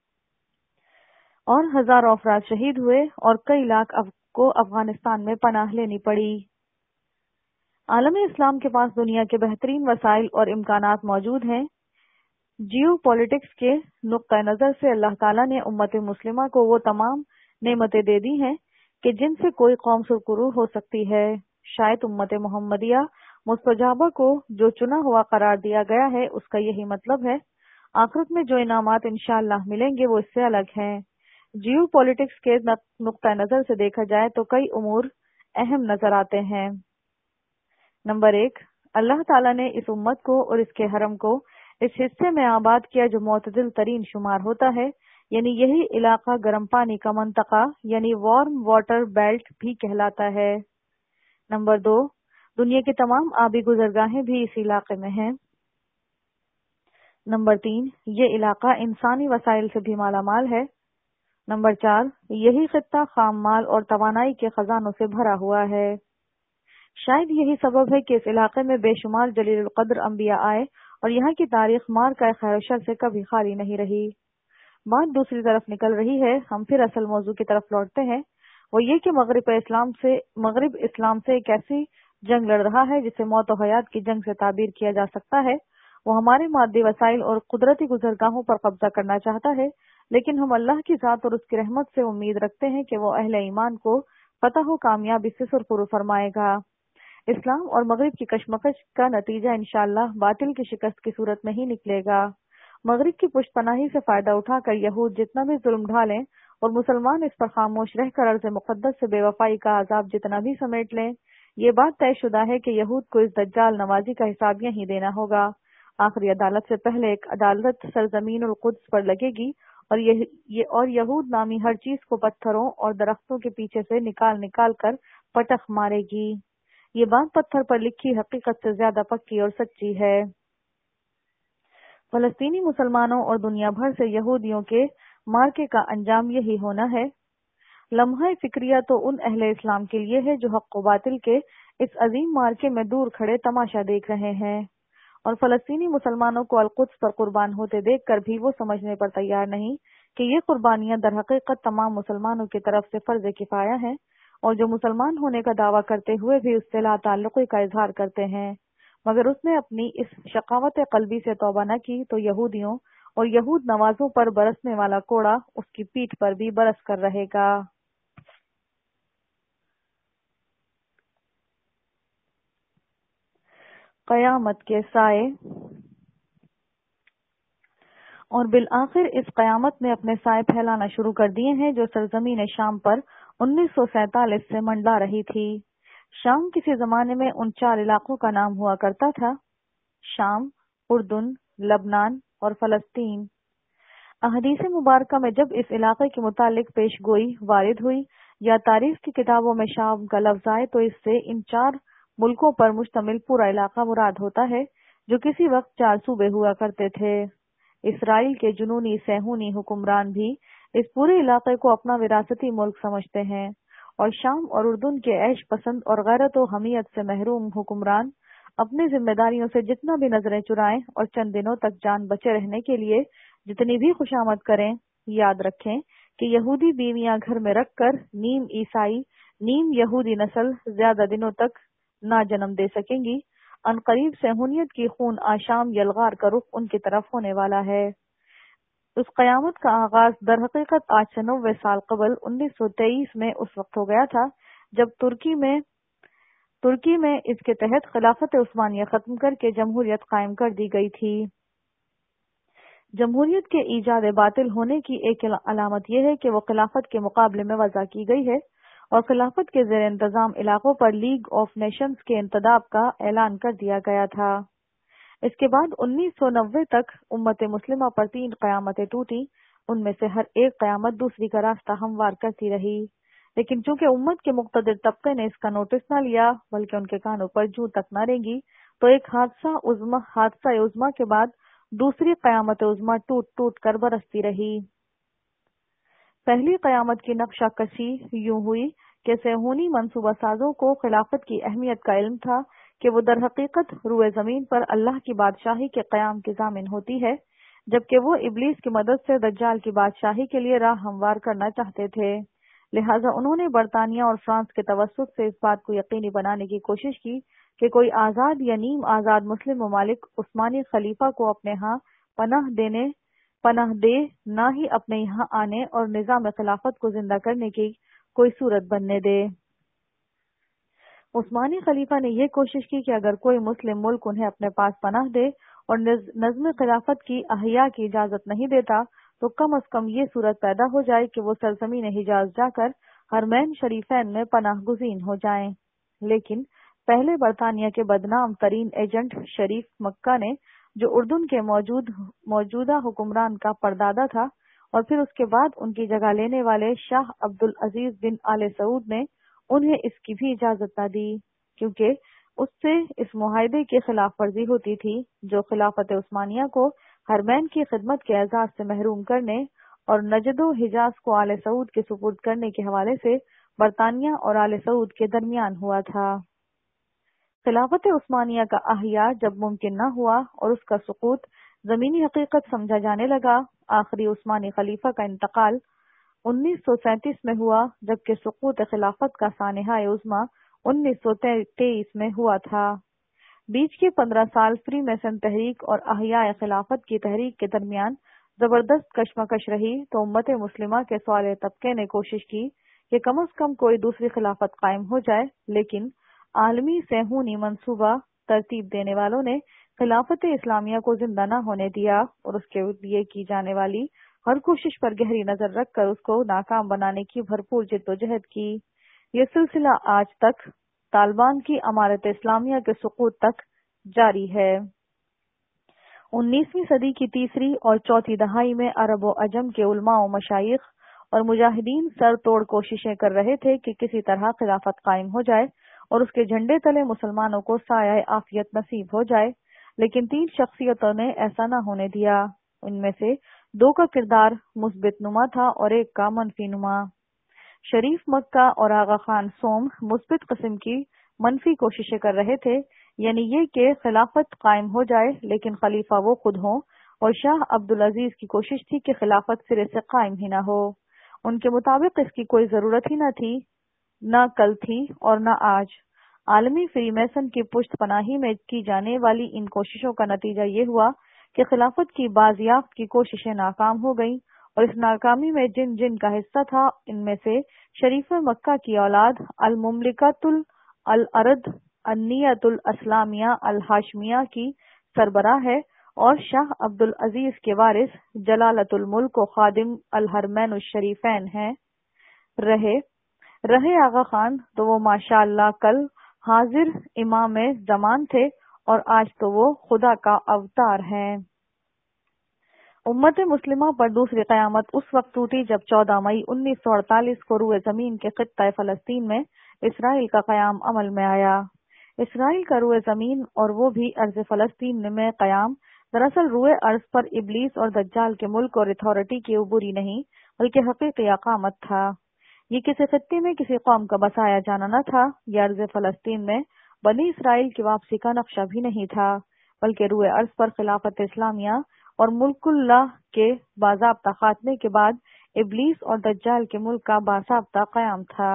[SPEAKER 1] اور ہزاروں افراد شہید ہوئے اور کئی لاکھ کو افغانستان میں پناہ لینی پڑی۔ عالمی اسلام کے پاس دنیا کے بہترین وسائل اور امکانات موجود ہیں۔ جیو پولیٹکس کے نقطہ نظر سے اللہ تعالیٰ نے امت مسلمہ کو وہ تمام نعمتیں دے دی ہیں کہ جن سے کوئی قوم سرخرو ہو سکتی ہے۔ شاید امت محمدیہ مستجابہ کو جو چنا ہوا قرار دیا گیا ہے اس کا یہی مطلب ہے۔ آخرت میں جو انعامات انشاءاللہ ملیں گے وہ اس سے الگ ہیں۔ جیو پولیٹکس کے نقطہ نظر سے دیکھا جائے تو کئی امور اہم نظر آتے ہیں۔ نمبر 1، اللہ تعالیٰ نے اس امت کو اور اس کے حرم کو اس حصے میں آباد کیا جو معتدل ترین شمار ہوتا ہے، یعنی یہی علاقہ گرم پانی کا منطقہ یعنی وارم واٹر بیلٹ بھی کہلاتا ہے۔ نمبر 2، دنیا کی تمام آبی گزرگاہیں بھی اس علاقے میں ہیں۔ نمبر 3، یہ علاقہ انسانی وسائل سے بھی مالا مال ہے۔ نمبر 4، یہی خطہ خام مال اور توانائی کے خزانوں سے بھرا ہوا ہے۔ شاید یہی سبب ہے کہ اس علاقے میں بے شمار جلیل القدر انبیاء آئے اور یہاں کی تاریخ مار کا خیر و شر سے کبھی خالی نہیں رہی۔ بات دوسری طرف نکل رہی ہے، ہم پھر اصل موضوع کی طرف لوٹتے ہیں، وہ یہ کہ مغرب اسلام سے ایک ایسی جنگ لڑ رہا ہے جسے موت و حیات کی جنگ سے تعبیر کیا جا سکتا ہے، وہ ہمارے مادی وسائل اور قدرتی گزرگاہوں پر قبضہ کرنا چاہتا ہے، لیکن ہم اللہ کی ذات اور اس کی رحمت سے امید رکھتے ہیں کہ وہ اہل ایمان کو فتح و کامیابی سے سرخرو فرمائے گا۔ اسلام اور مغرب کی کشمکش کا نتیجہ انشاءاللہ باطل کی شکست کی صورت میں ہی نکلے گا۔ مغرب کی پشت پناہی سے فائدہ اٹھا کر یہود جتنا بھی ظلم ڈھالیں اور مسلمان اس پر خاموش رہ کر عرض مقدس سے بے وفائی کا عذاب جتنا بھی سمیٹ لیں، یہ بات طے شدہ ہے کہ یہود کو اس دجال نوازی کا حساب یہیں دینا ہوگا۔ آخری عدالت سے پہلے ایک عدالت سرزمین القدس پر لگے گی اور یہود نامی ہر چیز کو پتھروں اور درختوں کے پیچھے سے نکال نکال کر پٹخ مارے گی۔ یہ بات پتھر پر لکھی حقیقت سے زیادہ پکی اور سچی ہے۔ فلسطینی مسلمانوں اور دنیا بھر سے یہودیوں کے مارکے کا انجام یہی ہونا ہے۔ لمحہ فکریہ تو ان اہل اسلام کے لیے ہے جو حق و باطل کے اس عظیم مارکے میں دور کھڑے تماشا دیکھ رہے ہیں، اور فلسطینی مسلمانوں کو القدس پر قربان ہوتے دیکھ کر بھی وہ سمجھنے پر تیار نہیں کہ یہ قربانیاں در حقیقت تمام مسلمانوں کی طرف سے فرض کفایہ ہیں، اور جو مسلمان ہونے کا دعویٰ کرتے ہوئے بھی اس سے لا تعلقی کا اظہار کرتے ہیں، مگر اس نے اپنی اس شقاوت قلبی سے توبہ نہ کی تو یہودیوں اور یہود نوازوں پر برسنے والا کوڑا اس کی پیٹھ پر بھی برس کر رہے گا۔ قیامت کے سائے۔ اور بالآخر اس قیامت نے اپنے سائے پھیلانا شروع کر دیے ہیں جو سرزمین شام پر 1947 سے منڈلا رہی تھی۔ شام کسی زمانے میں ان 4 علاقوں کا نام ہوا کرتا تھا: شام، اردن، لبنان اور فلسطین۔ احادیث مبارکہ میں جب اس علاقے کے متعلق پیش گوئی وارد ہوئی یا تاریخ کی کتابوں میں شام کا لفظ آئے تو اس سے ان 4 ملکوں پر مشتمل پورا علاقہ مراد ہوتا ہے جو کسی وقت 4 صوبے ہوا کرتے تھے۔ اسرائیل کے جنونی صہیونی حکمران بھی اس پورے علاقے کو اپنا وراثتی ملک سمجھتے ہیں، اور شام اور اردن کے عیش پسند اور غیرت و حمیت سے محروم حکمران اپنی ذمہ داریوں سے جتنا بھی نظریں چرائیں اور چند دنوں تک جان بچے رہنے کے لیے جتنی بھی خوشامد کریں، یاد رکھیں کہ یہودی بیویاں گھر میں رکھ کر نیم عیسائی نیم یہودی نسل زیادہ دنوں تک نہ جنم دے سکیں گی۔ عنقریب صہیونیت کی خون آشام یلغار کا رخ ان کی طرف ہونے والا ہے۔ اس قیامت کا آغاز در حقیقت آج سے 90 سال قبل 1923 میں اس وقت ہو گیا تھا جب ترکی میں اس کے تحت خلافت عثمانیہ ختم کر کے جمہوریت قائم کر دی گئی تھی۔ جمہوریت کے ایجاد باطل ہونے کی ایک علامت یہ ہے کہ وہ خلافت کے مقابلے میں وضع کی گئی ہے، اور خلافت کے زیر انتظام علاقوں پر لیگ آف نیشنز کے انتداب کا اعلان کر دیا گیا تھا۔ اس کے بعد 1990 تک امت مسلمہ پر 3 قیامتیں ٹوٹی، ان میں سے ہر ایک قیامت دوسری کا راستہ ہموار کرتی رہی، لیکن چونکہ امت کے مقتدر طبقے نے اس کا نوٹس نہ لیا بلکہ ان کے کانوں پر جوں تک نہ رینگی، تو ایک حادثہ عظما کے بعد دوسری قیامت عظما ٹوٹ ٹوٹ کر برستی رہی۔ پہلی قیامت کی نقشہ کشی یوں ہوئی کہ صہیونی منصوبہ سازوں کو خلافت کی اہمیت کا علم تھا کہ وہ در حقیقت روئے زمین پر اللہ کی بادشاہی کے قیام کی ضامن ہوتی ہے، جبکہ وہ ابلیس کی مدد سے دجال کی بادشاہی کے لیے راہ ہموار کرنا چاہتے تھے۔ لہٰذا انہوں نے برطانیہ اور فرانس کے توسط سے اس بات کو یقینی بنانے کی کوشش کی کہ کوئی آزاد یا نیم آزاد مسلم ممالک عثمانی خلیفہ کو اپنے ہاں پناہ دے، نہ ہی اپنے یہاں آنے اور نظام خلافت کو زندہ کرنے کی کوئی صورت بننے دے۔ عثمانی خلیفہ نے یہ کوشش کی کہ اگر کوئی مسلم ملک انہیں اپنے پاس پناہ دے اور نظم خلافت کی احیا کی اجازت نہیں دیتا تو کم از کم یہ صورت پیدا ہو جائے کہ وہ سرزمین حجاز جا کر حرمین شریفین میں پناہ گزین ہو جائیں۔ لیکن پہلے برطانیہ کے بدنام ترین ایجنٹ شریف مکہ نے، جو اردن کے موجودہ حکمران کا پردادا تھا، اور پھر اس کے بعد ان کی جگہ لینے والے شاہ عبدالعزیز بن آل سعود نے انہیں اس کی بھی اجازت نہ دی، کیونکہ اس سے اس معاہدے کی خلاف ورزی ہوتی تھی جو خلافت عثمانیہ کو حرمین کی خدمت کے اعزاز سے محروم کرنے اور نجد و حجاز کو آل سعود کے سپرد کرنے کے حوالے سے برطانیہ اور آل سعود کے درمیان ہوا تھا۔ خلافت عثمانیہ کا احیا جب ممکن نہ ہوا اور اس کا سقوط زمینی حقیقت سمجھا جانے لگا، آخری عثمانی خلیفہ کا انتقال 1937 میں ہوا، جبکہ سقوط خلافت کا سانحہ عظما 1923 میں ہوا تھا۔ بیچ کے 15 سال فری میسن تحریک اور احیاء خلافت کی تحریک کے درمیان زبردست کشمکش رہی تو امت مسلمہ کے سوال طبقے نے کوشش کی کہ کم از کم کوئی دوسری خلافت قائم ہو جائے، لیکن عالمی صہیونی منصوبہ ترتیب دینے والوں نے خلافت اسلامیہ کو زندہ نہ ہونے دیا اور اس کے لیے کی جانے والی ہر کوشش پر گہری نظر رکھ کر اس کو ناکام بنانے کی بھرپور جدوجہد کی۔ یہ سلسلہ آج تک طالبان کی امارت اسلامیہ کے سقوط تک جاری ہے۔ 19ویں صدی کی تیسری اور چوتھی دہائی میں عرب و عجم کے علماء و مشائخ اور مجاہدین سر توڑ کوششیں کر رہے تھے کہ کسی طرح خلافت قائم ہو جائے اور اس کے جھنڈے تلے مسلمانوں کو سایہ عافیت نصیب ہو جائے، لیکن 3 شخصیتوں نے ایسا نہ ہونے دیا۔ ان میں سے 2 کا کردار مثبت نما تھا اور ایک کا منفی نما۔ شریف مکہ اور آغا خان سوم مثبت قسم کی منفی کوششیں کر رہے تھے، یعنی یہ کہ خلافت قائم ہو جائے لیکن خلیفہ وہ خود ہوں، اور شاہ عبدالعزیز کی کوشش تھی کہ خلافت سرے سے قائم ہی نہ ہو۔ ان کے مطابق اس کی کوئی ضرورت ہی نہ تھی، نہ کل تھی اور نہ آج۔ عالمی فری میسن کی پشت پناہی میں کی جانے والی ان کوششوں کا نتیجہ یہ ہوا کہ خلافت کی بازیافت کی کوششیں ناکام ہو گئیں، اور اس ناکامی میں جن جن کا حصہ تھا ان میں سے شریف مکہ کی اولاد المملکۃ الارض النیت الاسلامیہ الہاشمیہ کی سربراہ ہے، اور شاہ عبدالعزیز کے وارث جلالت الملک و خادم الحرمین الشریفین ہیں۔ رہے آغا خان تو وہ ماشاء اللہ کل حاضر امام زمان تھے اور آج تو وہ خدا کا اوتار ہیں۔ امت مسلمہ پر دوسری قیامت اس وقت ٹوٹی جب 14 مئی 1948 کو روئے زمین کے خطہ فلسطین میں اسرائیل کا قیام عمل میں آیا۔ اسرائیل کا روئے زمین اور وہ بھی ارض فلسطین میں قیام دراصل روئے ارض پر ابلیس اور دجال کے ملک اور اتھارٹی کی عبوری نہیں بلکہ حقیقی اقامت تھا۔ یہ کسی خطے میں کسی قوم کا بسایا جانا نہ تھا، یہ ارض فلسطین میں بنی اسرائیل کی واپسی کا نقشہ بھی نہیں تھا، بلکہ روئے ارض پر خلافت اسلامیہ اور ملک اللہ کے باضابطہ خاتمے کے بعد ابلیس اور دجال کے ملک کا باضابطہ قیام تھا۔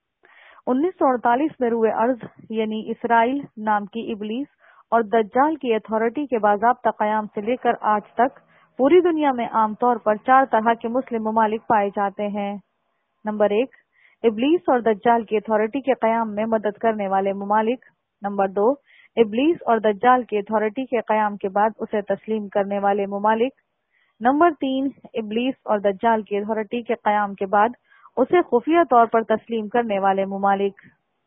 [SPEAKER 1] 1948 میں روئے ارض یعنی اسرائیل نام کی ابلیس اور دجال کی اتھارٹی کے باضابطہ قیام سے لے کر آج تک پوری دنیا میں عام طور پر 4 طرح کے مسلم ممالک پائے جاتے ہیں۔ نمبر 1، ابلیس اور دجال کی اتھارٹی کے قیام میں مدد کرنے والے ممالک۔ نمبر 2، ابلیس اور دجال کی اتھارٹی کے قیام کے بعد اسے تسلیم کرنے والے ممالک۔ نمبر 3، ابلیس اور دجال کی اتھارٹی کے قیام کے بعد اسے خفیہ طور پر تسلیم کرنے والے ممالک۔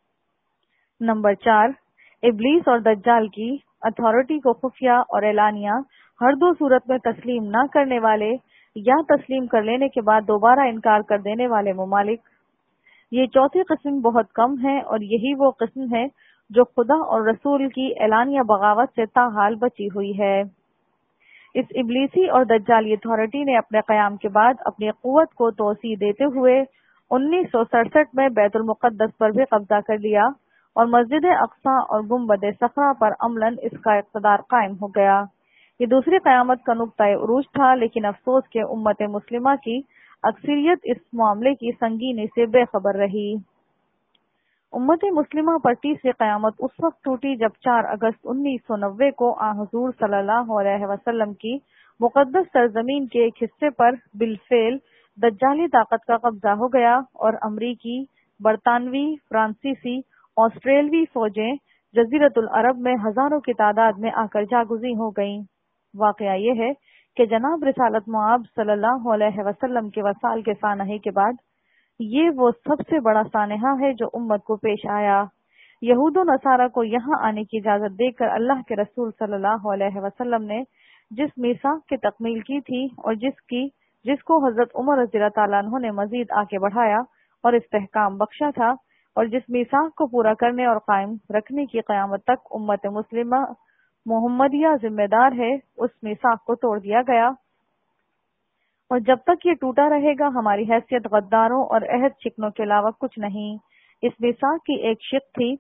[SPEAKER 1] نمبر 4، ابلیس اور دجال کی اتھارٹی کو خفیہ اور اعلانیہ ہر 2 صورت میں تسلیم نہ کرنے والے یا تسلیم کر لینے کے بعد دوبارہ انکار کر دینے والے ممالک۔ یہ چوتھی قسم بہت کم ہے اور یہی وہ قسم ہے جو خدا اور رسول کی اعلانیہ بغاوت سے تاحال بچی ہوئی ہے۔ اس ابلیسی اور دجالی اتھارٹی نے اپنے قیام کے بعد اپنی قوت کو توسیع دیتے ہوئے 1967 میں بیت المقدس پر بھی قبضہ کر لیا اور مسجد اقصی اور گنبد صخرہ پر عملاً اس کا اقتدار قائم ہو گیا۔ یہ دوسری قیامت کا نقطۂ عروج تھا، لیکن افسوس کہ امت مسلمہ کی اکثریت اس معاملے کی سنگینی سے بے خبر رہی۔ امت مسلمہ پر تیسری قیامت اس وقت ٹوٹی جب 4 اگست 1990 کو حضور صلی اللہ علیہ وسلم کی مقدس سرزمین کے ایک حصے پر بالفعل دجالی طاقت کا قبضہ ہو گیا اور امریکی، برطانوی، فرانسیسی، آسٹریلوی فوجیں جزیرۃ العرب میں ہزاروں کی تعداد میں آ کر جاگزیں ہو گئیں۔ واقعہ یہ ہے کہ جناب رسالت مآب صلی اللہ علیہ وسلم کے وصال کے سانحے کے بعد یہ وہ سب سے بڑا سانحہ ہے جو امت کو پیش آیا۔ یہود و نصارہ کو یہاں آنے کی اجازت دے کر اللہ کے رسول صلی اللہ علیہ وسلم نے جس میثاق کی تکمیل کی تھی اور جس کو حضرت عمر رضی اللہ تعالیٰ عنہ نے مزید آگے بڑھایا اور استحکام بخشا تھا، اور جس میثاق کو پورا کرنے اور قائم رکھنے کی قیامت تک امت مسلمہ محمدیہ ذمہ دار ہے، اس میثاق کو توڑ دیا گیا، اور جب تک یہ ٹوٹا رہے گا ہماری حیثیت غداروں اور عہد شکنوں کے علاوہ کچھ نہیں۔ اس میثاق کی ایک شق تھی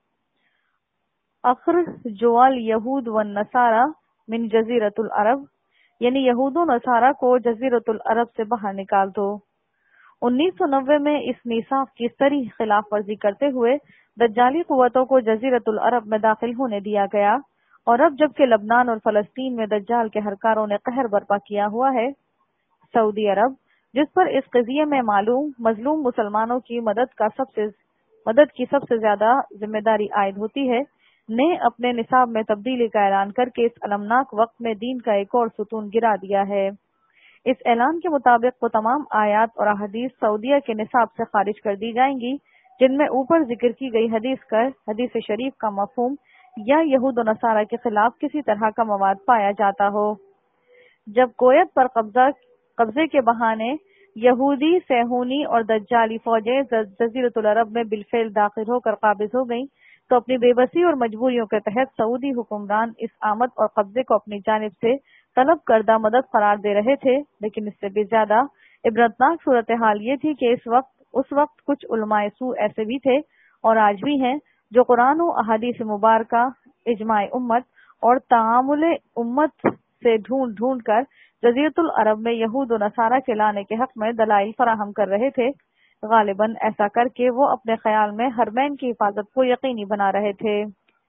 [SPEAKER 1] اخرجوا الیہود والنصارى من جزیرۃ العرب، یعنی یہود و نصارہ کو جزیرۃ العرب سے باہر نکال دو۔ 1990 میں اس میثاق کی صریح خلاف ورزی کرتے ہوئے دجالی قوتوں کو جزیرۃ العرب میں داخل ہونے دیا گیا، اور اب جبکہ لبنان اور فلسطین میں دجال کے ہرکاروں نے قہر برپا کیا ہوا ہے، سعودی عرب، جس پر اس قضیے میں مظلوم مسلمانوں کی مدد کی سب سے زیادہ ذمہ داری عائد ہوتی ہے، نے اپنے نصاب میں تبدیلی کا اعلان کر کے اس المناک وقت میں دین کا ایک اور ستون گرا دیا ہے۔ اس اعلان کے مطابق وہ تمام آیات اور احادیث سعودیہ کے نصاب سے خارج کر دی جائیں گی جن میں اوپر ذکر کی گئی حدیث شریف کا مفہوم یا یہود و نصارہ کے خلاف کسی طرح کا مواد پایا جاتا ہو۔ جب کویت پر قبضے کے بہانے یہودی، صہیونی اور دجالی فوجیں جزیرۃ العرب میں بالفعل داخل ہو کر قابض ہو گئیں تو اپنی بے بسی اور مجبوریوں کے تحت سعودی حکمران اس آمد اور قبضے کو اپنی جانب سے طلب کردہ مدد قرار دے رہے تھے، لیکن اس سے بھی زیادہ عبرتناک صورتحال یہ تھی کہ اس وقت کچھ علماء سو ایسے بھی تھے اور آج بھی ہیں جو قرآن و احادیث مبارکہ، اجماع امت اور تعامل امت سے ڈھونڈ کر جزیرۃ العرب میں یہود و نصارہ کے لانے کے حق میں دلائل فراہم کر رہے تھے۔ غالباً ایسا کر کے وہ اپنے خیال میں حرمین کی حفاظت کو یقینی بنا رہے تھے۔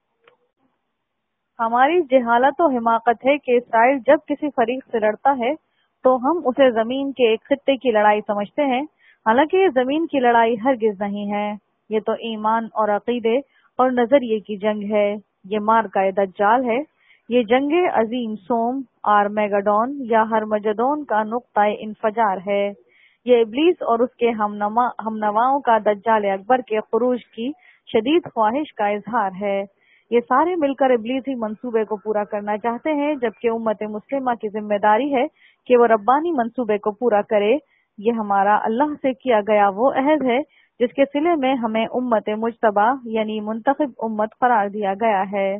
[SPEAKER 1] ہماری جہالت و حماقت ہے کہ اسرائیل جب کسی فریق سے لڑتا ہے تو ہم اسے زمین کے ایک خطے کی لڑائی سمجھتے ہیں، حالانکہ یہ زمین کی لڑائی ہرگز نہیں ہے، یہ تو ایمان اور عقیدے اور نظریے کی جنگ ہے، یہ مارکہ دجال ہے، یہ جنگ عظیم سوم، آرمیگڈون یا ہرمجدون کا نقطہ انفجار ہے، یہ ابلیس اور اس کے ہم نواؤں کا دجال اکبر کے خروج کی شدید خواہش کا اظہار ہے۔ یہ سارے مل کر ابلیسی منصوبے کو پورا کرنا چاہتے ہیں، جبکہ امت مسلمہ کی ذمہ داری ہے کہ وہ ربانی منصوبے کو پورا کرے۔ یہ ہمارا اللہ سے کیا گیا وہ عہد ہے جس کے صلے میں ہمیں امت مجتبی یعنی منتخب امت قرار دیا گیا ہے۔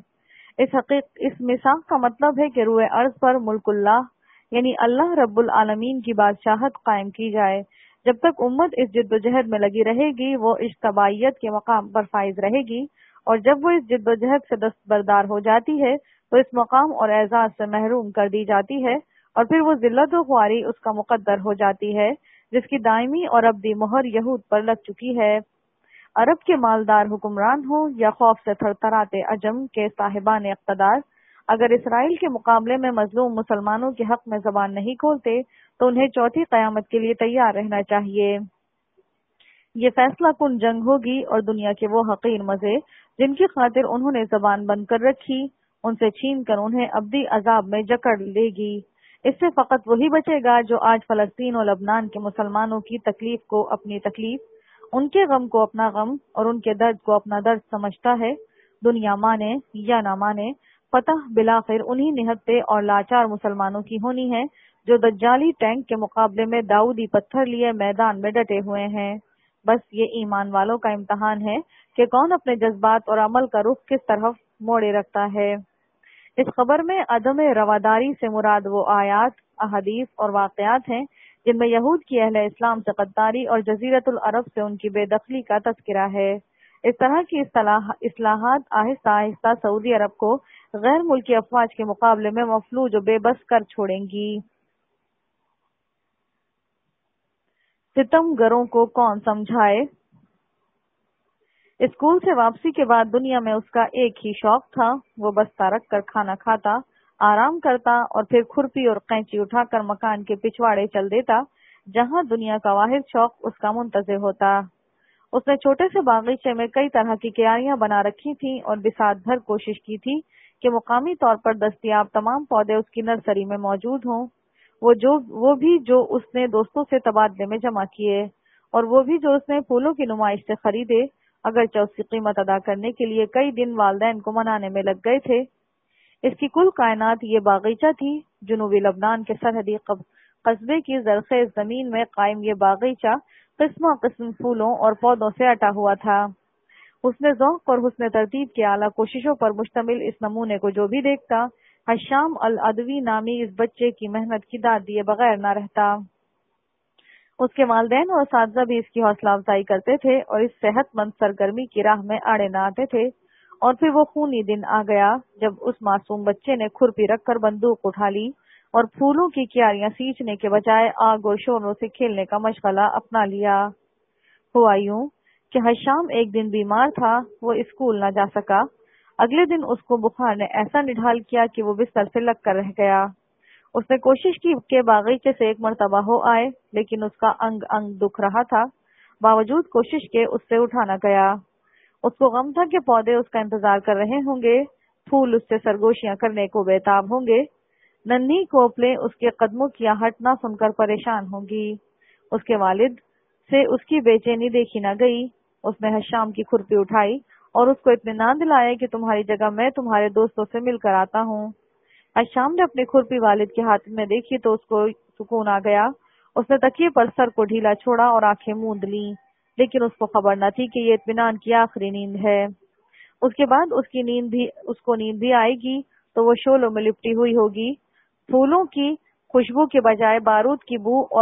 [SPEAKER 1] اس میثاق کا مطلب ہے کہ روئے ارض پر ملک اللہ یعنی اللہ رب العالمین کی بادشاہت قائم کی جائے۔ جب تک امت اس جد و جہد میں لگی رہے گی وہ اجتبائیت کے مقام پر فائز رہے گی، اور جب وہ اس جد و جہد سے دستبردار ہو جاتی ہے تو اس مقام اور اعزاز سے محروم کر دی جاتی ہے، اور پھر وہ ذلت و خواری اس کا مقدر ہو جاتی ہے جس کی دائمی اور ابدی مہر یہود پر لگ چکی ہے۔ عرب کے مالدار حکمران ہوں یا خوف سے تھرتھراتے عجم کے صاحبان اقتدار، اگر اسرائیل کے مقابلے میں مظلوم مسلمانوں کے حق میں زبان نہیں کھولتے تو انہیں چوتھی قیامت کے لیے تیار رہنا چاہیے۔ یہ فیصلہ کن جنگ ہوگی اور دنیا کے وہ حقیر مزے جن کی خاطر انہوں نے زبان بند کر رکھی، ان سے چھین کر انہیں ابدی عذاب میں جکڑ لے گی۔ اس سے فقط وہی بچے گا جو آج فلسطین اور لبنان کے مسلمانوں کی تکلیف کو اپنی تکلیف، ان کے غم کو اپنا غم اور ان کے درد کو اپنا درد سمجھتا ہے۔ دنیا مانے یا نہ مانے، فتح بالآخر انہی نہتے اور لاچار مسلمانوں کی ہونی ہے جو دجالی ٹینک کے مقابلے میں داؤدی پتھر لیے میدان میں ڈٹے ہوئے ہیں۔ بس یہ ایمان والوں کا امتحان ہے کہ کون اپنے جذبات اور عمل کا رخ کس طرف موڑے رکھتا ہے۔ اس خبر میں عدم رواداری سے مراد وہ آیات، احادیث اور واقعات ہیں جن میں یہود کی اہل اسلام سے غداری اور جزیرۃ العرب سے ان کی بے دخلی کا تذکرہ ہے۔ اس طرح کی اصلاحات آہستہ آہستہ سعودی عرب کو غیر ملکی افواج کے مقابلے میں مفلوج و بے بس کر چھوڑیں گی۔ ستم گروں کو کون سمجھائے؟ اسکول سے واپسی کے بعد دنیا میں اس کا ایک ہی شوق تھا، وہ بستہ رکھ کر کھانا کھاتا، آرام کرتا اور پھر کھرپی اور قینچی اٹھا کر مکان کے پچھواڑے چل دیتا جہاں دنیا کا واحد شوق اس کا منتظر ہوتا۔ اس نے چھوٹے سے باغیچے میں کئی طرح کی کیاریاں بنا رکھی تھیں اور بساط بھر کوشش کی تھی کہ مقامی طور پر دستیاب تمام پودے اس کی نرسری میں موجود ہوں، وہ بھی جو اس نے دوستوں سے تبادلے میں جمع کیے، اور وہ بھی جو اس نے پھولوں کی نمائش سے خریدے، اگرچہ اس کی قیمت ادا کرنے کے لیے کئی دن والدین کو منانے میں لگ گئے تھے۔ اس کی کل کائنات یہ باغیچہ تھی۔ جنوبی لبنان کے سرحدی قصبے کی زرخیز زمین میں قائم یہ باغیچہ قسم قسم پھولوں اور پودوں سے اٹا ہوا تھا۔ حسن ذوق اور حسن ترتیب کی اعلیٰ کوششوں پر مشتمل اس نمونے کو جو بھی دیکھتا، حشام العدوی نامی اس بچے کی محنت کی داد دیے بغیر نہ رہتا۔ اس کے والدین اور اساتذہ بھی اس کی حوصلہ افزائی کرتے تھے اور اس صحت مند سرگرمی کی راہ میں آڑے نہ آتے تھے۔ اور پھر وہ خونی دن آ گیا جب اس معصوم بچے نے کھرپی رکھ کر بندوق اٹھا لی اور پھولوں کی کیاریاں سینچنے کے بجائے آگ اور شولوں سے کھیلنے کا مشغلہ اپنا لیا۔ ہوا یوں کہ حشام ایک دن بیمار تھا، وہ اسکول نہ جا سکا۔ اگلے دن اس کو بخار نے ایسا نڈھال کیا کہ وہ بستر سے لگ کر رہ گیا۔ اس نے کوشش کی کہ باغیچے سے ایک مرتبہ ہو آئے، لیکن اس کا انگ انگ دکھ رہا تھا۔ باوجود کوشش کے اس سے اٹھا نہ گیا۔ اس کو غم تھا کہ پودے اس کا انتظار کر رہے ہوں گے، پھول اس سے سرگوشیاں کرنے کو بےتاب ہوں گے، ننھی کوپلیں اس کے قدموں کی آہٹ نہ سن کر پریشان ہوں گی۔ اس کے والد سے اس کی بے چینی دیکھی نہ گئی۔ اس نے حشام کی کھرپی اٹھائی اور اس کو اطمینان دلایا کہ تمہاری جگہ میں تمہارے دوستوں سے مل کر آتا ہوں۔ حشام نے اپنی کھرپی والد کے ہاتھ میں دیکھی تو اس کو سکون آ گیا۔ اس نے تکیے پر سر کو ڈھیلا چھوڑا اور آنکھیں موند لیں، لیکن اس کو خبر نہ تھی کہ یہ اطمینان کی آخری نیند ہے۔ اس کے بعد اس کو نیند بھی آئے گی تو وہ شعلوں میں لپٹی ہوئی ہوگی۔ پھولوں کی خوشبو کے بجائے بارود کی بو اور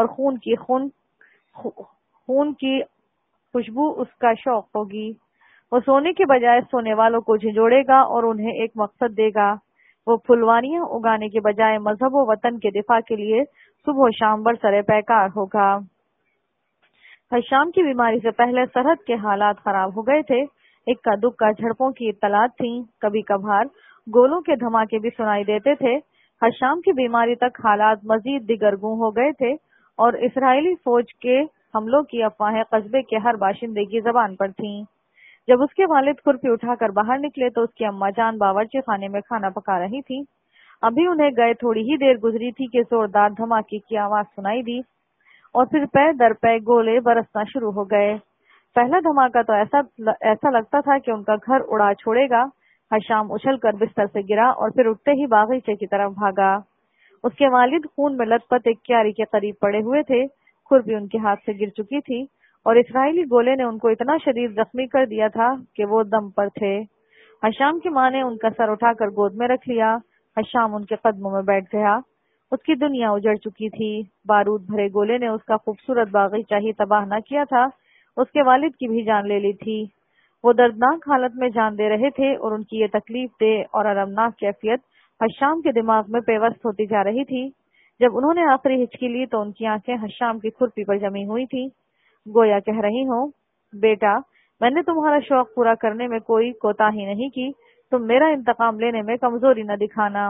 [SPEAKER 1] خون کی خوشبو اس کا شوق ہوگی۔ وہ سونے کے بجائے سونے والوں کو جھنجھوڑے گا اور انہیں ایک مقصد دے گا۔ وہ پھلواریاں اگانے کے بجائے مذہب و وطن کے دفاع کے لیے صبح و شام برسرے پیکار ہوگا۔ حشام کی بیماری سے پہلے سرحد کے حالات خراب ہو گئے تھے۔ اکا دکا جھڑپوں کی اطلاعات تھیں، کبھی کبھار گولوں کے دھماکے بھی سنائی دیتے تھے۔ حشام کی بیماری تک حالات مزید دگرگوں ہو گئے تھے اور اسرائیلی فوج کے حملوں کی افواہیں قصبے کے ہر باشندے کی زبان پر تھیں۔ جب اس کے والد کھرپی اٹھا کر باہر نکلے تو اس کی اماں جان باورچی خانے میں کھانا پکا رہی تھی۔ ابھی انہیں گئے تھوڑی ہی دیر گزری تھی کہ زوردار دھماکے کی آواز سنائی دی اور پھر پے در پے گولے برسنا شروع ہو گئے۔ پہلا دھماکہ تو ایسا لگتا تھا کہ ان کا گھر اڑا چھوڑے گا۔ حشام اچھل کر بستر سے گرا اور پھر اٹھتے ہی باغیچے کی طرف بھاگا۔ اس کے والد خون میں لت پت ایک کیاری کے قریب پڑے ہوئے تھے۔ کھرپی ان کے ہاتھ سے گر چکی تھی اور اسرائیلی گولے نے ان کو اتنا شدید زخمی کر دیا تھا کہ وہ دم پر تھے۔ حشام کی ماں نے ان کا سر اٹھا کر گود میں رکھ لیا۔ حشام ان کے قدموں میں بیٹھ گیا۔ اس کی دنیا اجڑ چکی تھی۔ بارود بھرے گولے نے اس کا خوبصورت باغیچہ ہی تباہ نہ کیا تھا، اس کے والد کی بھی جان لے لی تھی۔ وہ دردناک حالت میں جان دے رہے تھے اور ان کی یہ تکلیف دہ اور المناک کیفیت حشام کے دماغ میں پیوست ہوتی جا رہی تھی۔ جب انہوں نے آخری ہچکی لی تو ان کی آنکھیں حشام کی کھرپی پر جمی ہوئی تھی، گویا کہہ رہی ہوں، بیٹا میں نے تمہارا شوق پورا کرنے میں کوئی کوتاہی نہیں کی، تم میرا انتقام لینے میں کمزوری نہ دکھانا۔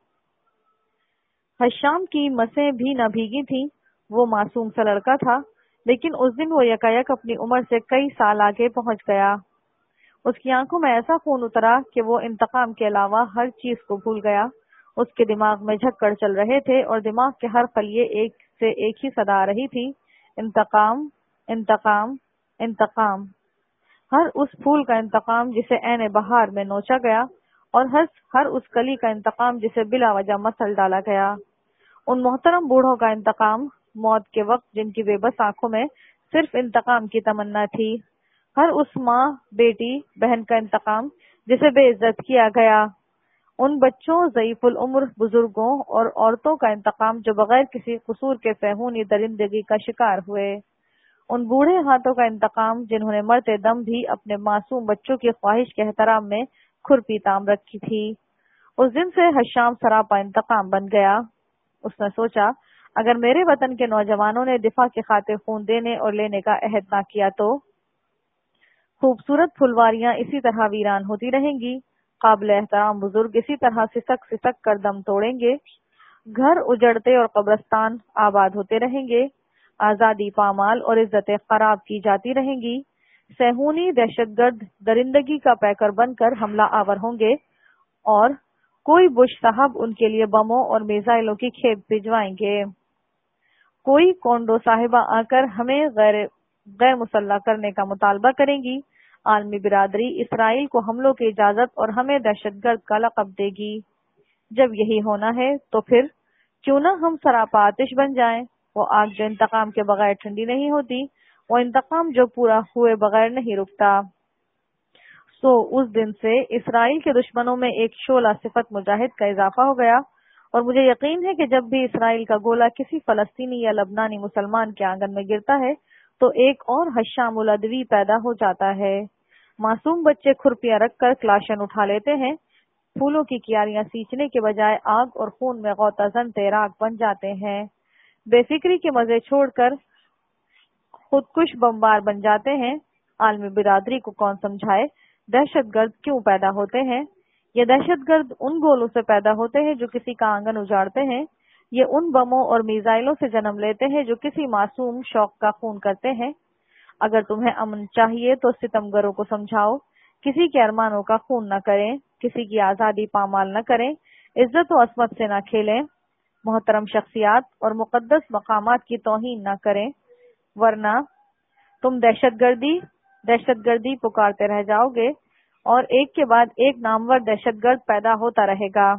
[SPEAKER 1] حشام کی مسیں بھی نہ بھیگی تھیں، وہ معصوم سا لڑکا تھا، لیکن اس دن وہ یکایک اپنی عمر سے کئی سال آگے پہنچ گیا۔ اس کی آنکھوں میں ایسا خون اترا کہ وہ انتقام کے علاوہ ہر چیز کو بھول گیا۔ اس کے دماغ میں جھکڑ چل رہے تھے اور دماغ کے ہر خلیے ایک سے ایک ہی صدا آ رہی تھی، انتقام، انتقام، انتقام۔ ہر اس پھول کا انتقام جسے عین بہار میں نوچا گیا اور ہر اس کلی کا انتقام جسے بلا وجہ مسل ڈالا گیا۔ ان محترم بوڑھوں کا انتقام، موت کے وقت جن کی بے بس آنکھوں میں صرف انتقام کی تمنا تھی۔ ہر اس ماں، بیٹی، بہن کا انتقام جسے بے عزت کیا گیا۔ ان بچوں، ضعیف العمر بزرگوں اور عورتوں کا انتقام جو بغیر کسی قصور کے صہیونی درندگی کا شکار ہوئے۔ ان بوڑھے ہاتھوں کا انتقام جنہوں نے مرتے دم بھی اپنے معصوم بچوں کی خواہش کے احترام میں کھرپی تام رکھی تھی۔ اس دن سے حشام سراپا انتقام بن گیا۔ اس نے سوچا، اگر میرے وطن کے نوجوانوں نے دفاع کی خاطر خون دینے اور لینے کا عہد نہ کیا تو خوبصورت پھلواریاں اسی طرح ویران ہوتی رہیں گی، قابل احترام بزرگ اسی طرح سسک سسک کر دم توڑیں گے، گھر اجڑتے اور قبرستان آباد ہوتے رہیں گے، آزادی پامال اور عزتیں خراب کی جاتی رہیں گی، صہیونی دہشت گرد درندگی کا پیکر بن کر حملہ آور ہوں گے اور کوئی بش صاحب ان کے لیے بموں اور میزائلوں کی کھیپ بھجوائیں گے، کوئی کونڈو صاحبہ آ کر ہمیں غیر مسلح کرنے کا مطالبہ کریں گی، عالمی برادری اسرائیل کو حملوں کی اجازت اور ہمیں دہشت گرد کا لقب دے گی۔ جب یہی ہونا ہے تو پھر کیوں نہ ہم سراپا آتش بن جائیں، وہ آگ جو انتقام کے بغیر ٹھنڈی نہیں ہوتی، وہ انتقام جو پورا ہوئے بغیر نہیں رکتا۔ سو اس دن سے اسرائیل کے دشمنوں میں ایک شعلہ صفت مجاہد کا اضافہ ہو گیا، اور مجھے یقین ہے کہ جب بھی اسرائیل کا گولہ کسی فلسطینی یا لبنانی مسلمان کے آنگن میں گرتا ہے تو ایک اور حشام العدوی پیدا ہو جاتا ہے۔ معصوم بچے کھرپیاں رکھ کر کلاشن اٹھا لیتے ہیں، پھولوں کی کیاریاں سینچنے کے بجائے آگ اور خون میں غوطہ زن تیراک بن جاتے ہیں، بے فکری کے مزے چھوڑ کر خودکش بمبار بن جاتے ہیں، عالمی برادری کو کون سمجھائے دہشت گرد کیوں پیدا ہوتے ہیں؟ یہ دہشت گرد ان گولوں سے پیدا ہوتے ہیں جو کسی کا آنگن اجاڑتے ہیں. یہ ان بموں اور میزائلوں سے جنم لیتے ہیں جو کسی معصوم شوق کا خون کرتے ہیں. اگر تمہیں امن چاہیے تو ستمگروں کو سمجھاؤ کسی کے ارمانوں کا خون نہ کریں, کسی کی آزادی پامال نہ کریں, عزت و عصمت سے نہ کھیلیں, محترم شخصیات اور مقدس مقامات کی توہین نہ کریں, ورنہ تم دہشت گردی پکارتے رہ جاؤ گے اور ایک کے بعد ایک نامور دہشت گرد پیدا ہوتا رہے گا.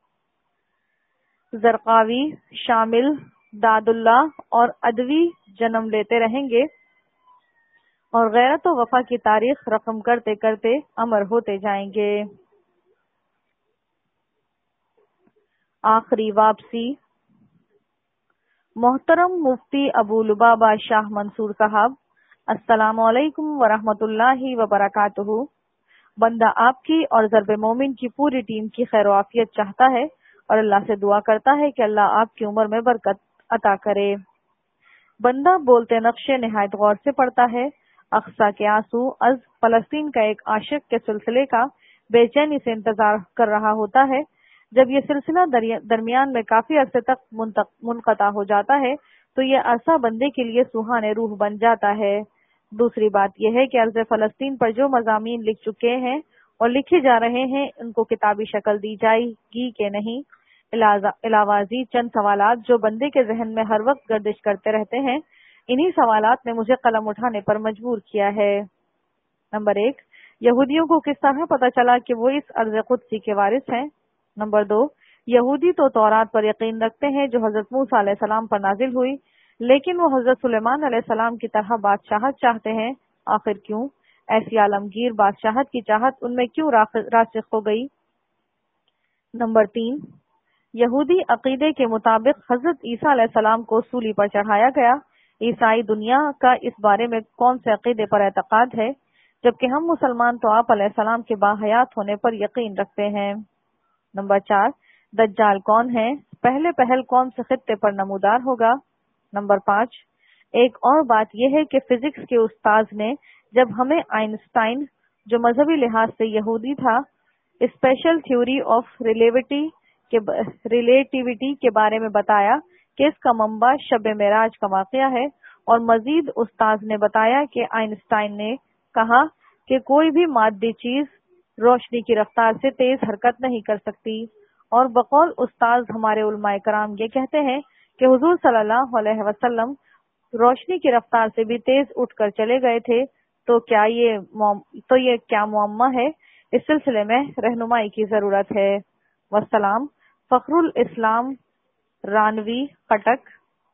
[SPEAKER 1] زرقاوی, شامل, داد اللہ اور ادوی جنم لیتے رہیں گے اور غیرت و وفا کی تاریخ رقم کرتے کرتے امر ہوتے جائیں گے. آخری واپسی. محترم مفتی ابو لبابہ شاہ منصور صاحب, السلام علیکم ورحمۃ اللہ وبرکاتہ. بندہ آپ کی اور ضرب مومن کی پوری ٹیم کی خیر و عافیت چاہتا ہے اور اللہ سے دعا کرتا ہے کہ اللہ آپ کی عمر میں برکت عطا کرے. بندہ بولتے نقشے نہایت غور سے پڑتا ہے. اقصی کے آنسو از فلسطین کا ایک عاشق کے سلسلے کا بے چینی سے انتظار کر رہا ہوتا ہے. جب یہ سلسلہ درمیان میں کافی عرصے تک منقطع ہو جاتا ہے تو یہ عرصہ بندے کے لیے سوہانے روح بن جاتا ہے. دوسری بات یہ ہے کہ عرض فلسطین پر جو مضامین لکھ چکے ہیں اور لکھے جا رہے ہیں ان کو کتابی شکل دی جائے گی کہ نہیں. علاوازی چند سوالات جو بندے کے ذہن میں ہر وقت گردش کرتے رہتے ہیں, انہی سوالات نے مجھے قلم اٹھانے پر مجبور کیا ہے. نمبر 1, یہودیوں کو کس طرح پتہ چلا کہ وہ اس ارض قدسی کے وارث ہیں؟ نمبر 2, یہودی تو تورات پر یقین رکھتے ہیں جو حضرت موسیٰ علیہ السلام پر نازل ہوئی, لیکن وہ حضرت سلیمان علیہ السلام کی طرح بادشاہت چاہتے ہیں. آخر کیوں؟ ایسی عالمگیر بادشاہت کی چاہت ان میں کیوں راسخ ہو گئی؟ نمبر 3, یہودی عقیدے کے مطابق حضرت عیسیٰ علیہ السلام کو سولی پر چڑھایا گیا. عیسائی دنیا کا اس بارے میں کون سے عقیدے پر اعتقاد ہے, جبکہ ہم مسلمان تو آپ علیہ السلام کے باحیات ہونے پر یقین رکھتے ہیں. نمبر 4, دجال کون ہے؟ پہلے پہل کون سے خطے پر نمودار ہوگا؟ نمبر 5, ایک اور بات یہ ہے کہ فزکس کے استاذ نے جب ہمیں آئنسٹائن جو مذہبی لحاظ سے یہودی تھا اسپیشل تھیوری آف ریلیٹیوٹی کے بارے میں بتایا کہ اس کا منبع شب معراج کا واقعہ ہے, اور مزید استاذ نے بتایا کہ آئنسٹائن نے کہا کہ کوئی بھی مادی چیز روشنی کی رفتار سے تیز حرکت نہیں کر سکتی. اور بقول استاذ ہمارے علماء کرام یہ کہتے ہیں کہ حضور صلی اللہ علیہ وسلم روشنی کی رفتار سے بھی تیز اٹھ کر چلے گئے تھے. تو یہ کیا معمہ ہے؟ اس سلسلے میں رہنمائی کی ضرورت ہے. والسلام. فخر الاسلام رانوی کٹک.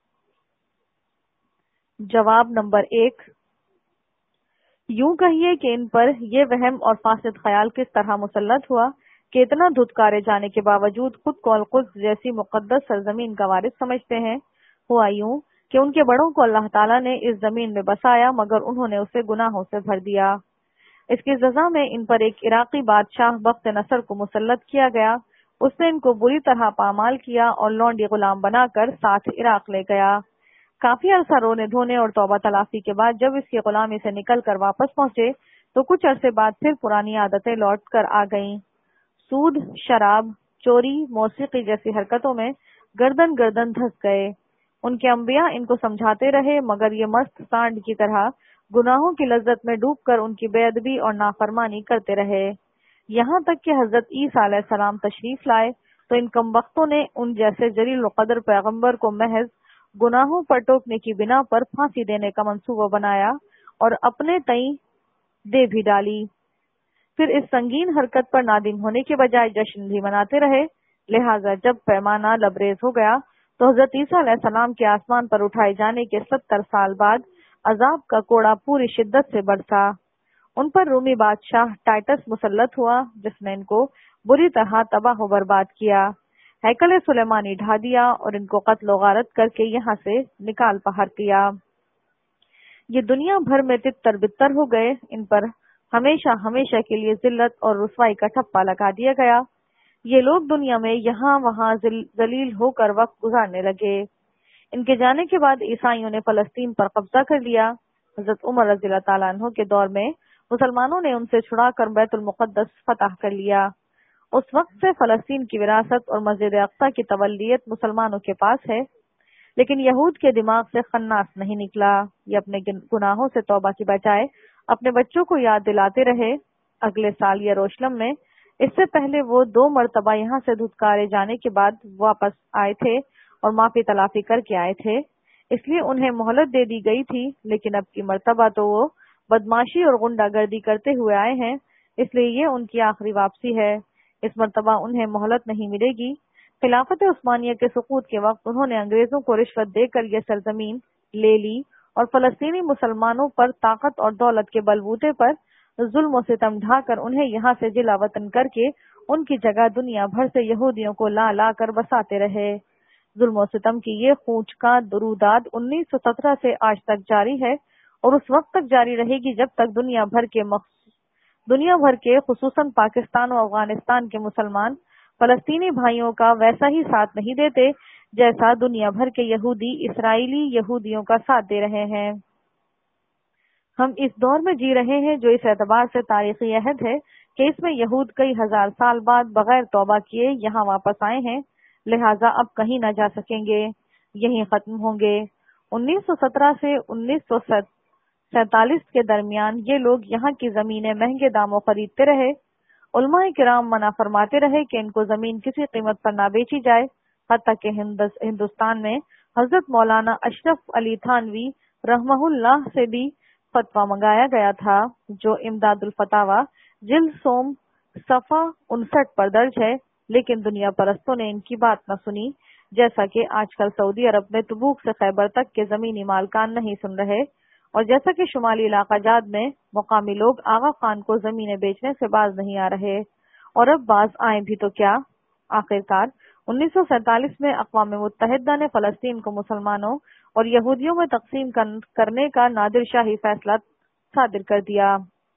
[SPEAKER 1] جواب نمبر 1, یوں کہیے کہ ان پر یہ وہم اور فاسد خیال کس طرح مسلط ہوا کہ اتنا دھتکارے جانے کے باوجود خود کو القدس جیسی مقدس سرزمین کا وارث سمجھتے ہیں. ہوا یوں کہ ان کے بڑوں کو اللہ تعالیٰ نے اس زمین میں بسایا مگر انہوں نے اسے گناہوں سے بھر دیا. اس کی سزا میں ان پر ایک عراقی بادشاہ بخت نصر کو مسلط کیا گیا. اس نے ان کو بری طرح پامال کیا اور لونڈی غلام بنا کر ساتھ عراق لے گیا. کافی عرصہ رونے دھونے اور توبہ تلافی کے بعد جب اس کی غلامی سے نکل کر واپس پہنچے تو کچھ عرصے بعد پھر پرانی عادتیں لوٹ کر آ گئیں. سود, شراب, چوری, موسیقی جیسی حرکتوں میں گردن دھس گئے. ان کے انبیاء ان کو سمجھاتے رہے مگر یہ مست سانڈ کی طرح گناہوں کی لذت میں ڈوب کر ان کی بے ادبی اور نافرمانی کرتے رہے. یہاں تک کہ حضرت عیسیٰ علیہ السلام تشریف لائے تو ان کمبختوں نے ان جیسے جلیل القدر پیغمبر کو محض گناہوں پر ٹوکنے کی بنا پر پھانسی دینے کا منصوبہ بنایا اور اپنے تئیں دے بھی ڈالی. پھر اس سنگین حرکت پر نادم ہونے کے بجائے جشن بھی مناتے رہے. لہذا جب پیمانہ لبریز ہو گیا تو حضرت عیسیٰ علیہ السلام کے آسمان پر اٹھائے جانے کے 70 سال بعد عذاب کا کوڑا پوری شدت سے برسا. ان پر رومی بادشاہ ٹائٹس مسلط ہوا جس نے ان کو بری طرح تباہ و برباد کیا. ہیکل سلیمانی ڈھا دیا اور ان کو قتل و غارت کر کے یہاں سے نکال باہر کیا. یہ دنیا بھر میں تتر بتر ہو گئے. ان پر ہمیشہ کے لیے ذلت اور رسوائی کا ٹھپا لگا دیا گیا. یہ لوگ دنیا میں یہاں وہاں ذلیل ہو کر وقت گزارنے لگے. ان کے جانے کے بعد عیسائیوں نے فلسطین پر قبضہ کر لیا. حضرت عمر رضی اللہ تعالیٰ عنہ کے دور میں مسلمانوں نے ان سے چھڑا کر بیت المقدس فتح کر لیا۔ اس وقت سے فلسطین کی وراثت اور مسجد اقصی کی تولیت مسلمانوں کے پاس ہے، لیکن یہود کے دماغ سے خناس نہیں نکلا۔ یہ اپنے گناہوں سے توبہ کی بجائے اپنے بچوں کو یاد دلاتے رہے۔ اگلے سال یروشلم میں، اس سے پہلے وہ 2 مرتبہ یہاں سے دھتکارے جانے کے بعد واپس آئے تھے اور معافی تلافی کر کے آئے تھے، اس لیے انہیں مہلت دے دی گئی تھی، لیکن اب کی مرتبہ تو وہ بدماشی اور غنڈہ گردی کرتے ہوئے آئے ہیں، اس لیے یہ ان کی آخری واپسی ہے۔ اس مرتبہ انہیں مہلت نہیں ملے گی۔ خلافت عثمانیہ کے سقوط کے وقت انہوں نے انگریزوں کو رشوت دے کر یہ سرزمین لے لی اور فلسطینی مسلمانوں پر طاقت اور دولت کے بلبوتے پر ظلم و ستم ڈھا کر انہیں یہاں سے جلا وطن کر کے ان کی جگہ دنیا بھر سے یہودیوں کو لا لا کر بساتے رہے۔ ظلم و ستم کی یہ خونچکا دروداد 1917 سے آج تک جاری ہے اور اس وقت تک جاری رہے گی جب تک دنیا بھر کے خصوصاً پاکستان و افغانستان کے مسلمان فلسطینی بھائیوں کا ویسا ہی ساتھ نہیں دیتے جیسا دنیا بھر کے یہودی اسرائیلی یہودیوں کا ساتھ دے رہے ہیں۔ ہم اس دور میں جی رہے ہیں جو اس اعتبار سے تاریخی عہد ہے کہ اس میں یہود کئی ہزار سال بعد بغیر توبہ کیے یہاں واپس آئے ہیں، لہٰذا اب کہیں نہ جا سکیں گے، یہیں ختم ہوں گے۔ 1917 سے 1947 کے درمیان یہ لوگ یہاں کی زمینیں مہنگے داموں خریدتے رہے۔ علماء کرام منع فرماتے رہے کہ ان کو زمین کسی قیمت پر نہ بیچی جائے، حتیٰ کہ ہندوستان میں حضرت مولانا اشرف علی تھانوی رحمہ اللہ سے بھی فتویٰ منگایا گیا تھا، جو امداد الفتاویٰ جلد سوم صفحہ 59 پر درج ہے، لیکن دنیا پرستوں نے ان کی بات نہ سنی، جیسا کہ آج کل سعودی عرب میں تبوک سے خیبر تک کے زمینی مالکان نہیں سن رہے، اور جیسا کہ شمالی علاقہ جات میں مقامی لوگ آغا خان کو زمینیں بیچنے سے باز نہیں آ رہے، اور اب باز آئیں بھی تو کیا۔ آخرکار 1947 میں اقوام متحدہ نے فلسطین کو مسلمانوں اور یہودیوں میں تقسیم کرنے کا نادر شاہی فیصلہ صادر کر دیا۔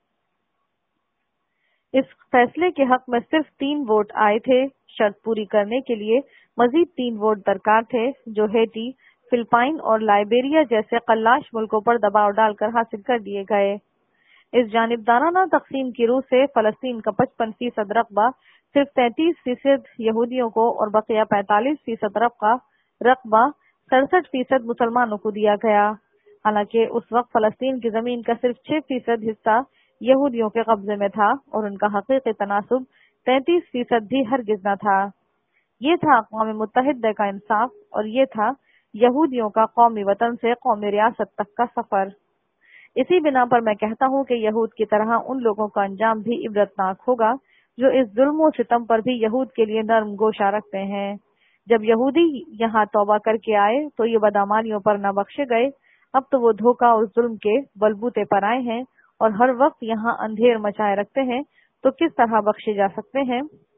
[SPEAKER 1] اس فیصلے کے حق میں صرف 3 ووٹ آئے تھے۔ شرط پوری کرنے کے لیے مزید 3 ووٹ درکار تھے، جو ہیٹی، فلپائن اور لائبیریا جیسے قلاش ملکوں پر دباؤ ڈال کر حاصل کر دیے گئے۔ اس جانبدارانہ تقسیم کی روح سے فلسطین کا 55% رقبہ صرف 33% یہودیوں کو اور بقیہ 45% رقبہ 67% مسلمانوں کو دیا گیا، حالانکہ اس وقت فلسطین کی زمین کا صرف 6% حصہ یہودیوں کے قبضے میں تھا اور ان کا حقیقی تناسب 33% بھی ہرگز نہ تھا۔ یہ تھا اقوام متحدہ کا انصاف، اور یہ تھا یہودیوں کا قومی وطن سے قومی ریاست تک کا سفر۔ اسی بنا پر میں کہتا ہوں کہ یہود کی طرح ان لوگوں کا انجام بھی عبرتناک ہوگا جو اس ظلم و ستم پر بھی یہود کے لیے نرم گوشہ رکھتے ہیں۔ جب یہودی یہاں توبہ کر کے آئے تو یہ بدعمالیوں پر نہ بخشے گئے، اب تو وہ دھوکہ اور ظلم کے بلبوتے پر آئے ہیں اور ہر وقت یہاں اندھیر مچائے رکھتے ہیں، تو کس طرح بخشے جا سکتے ہیں؟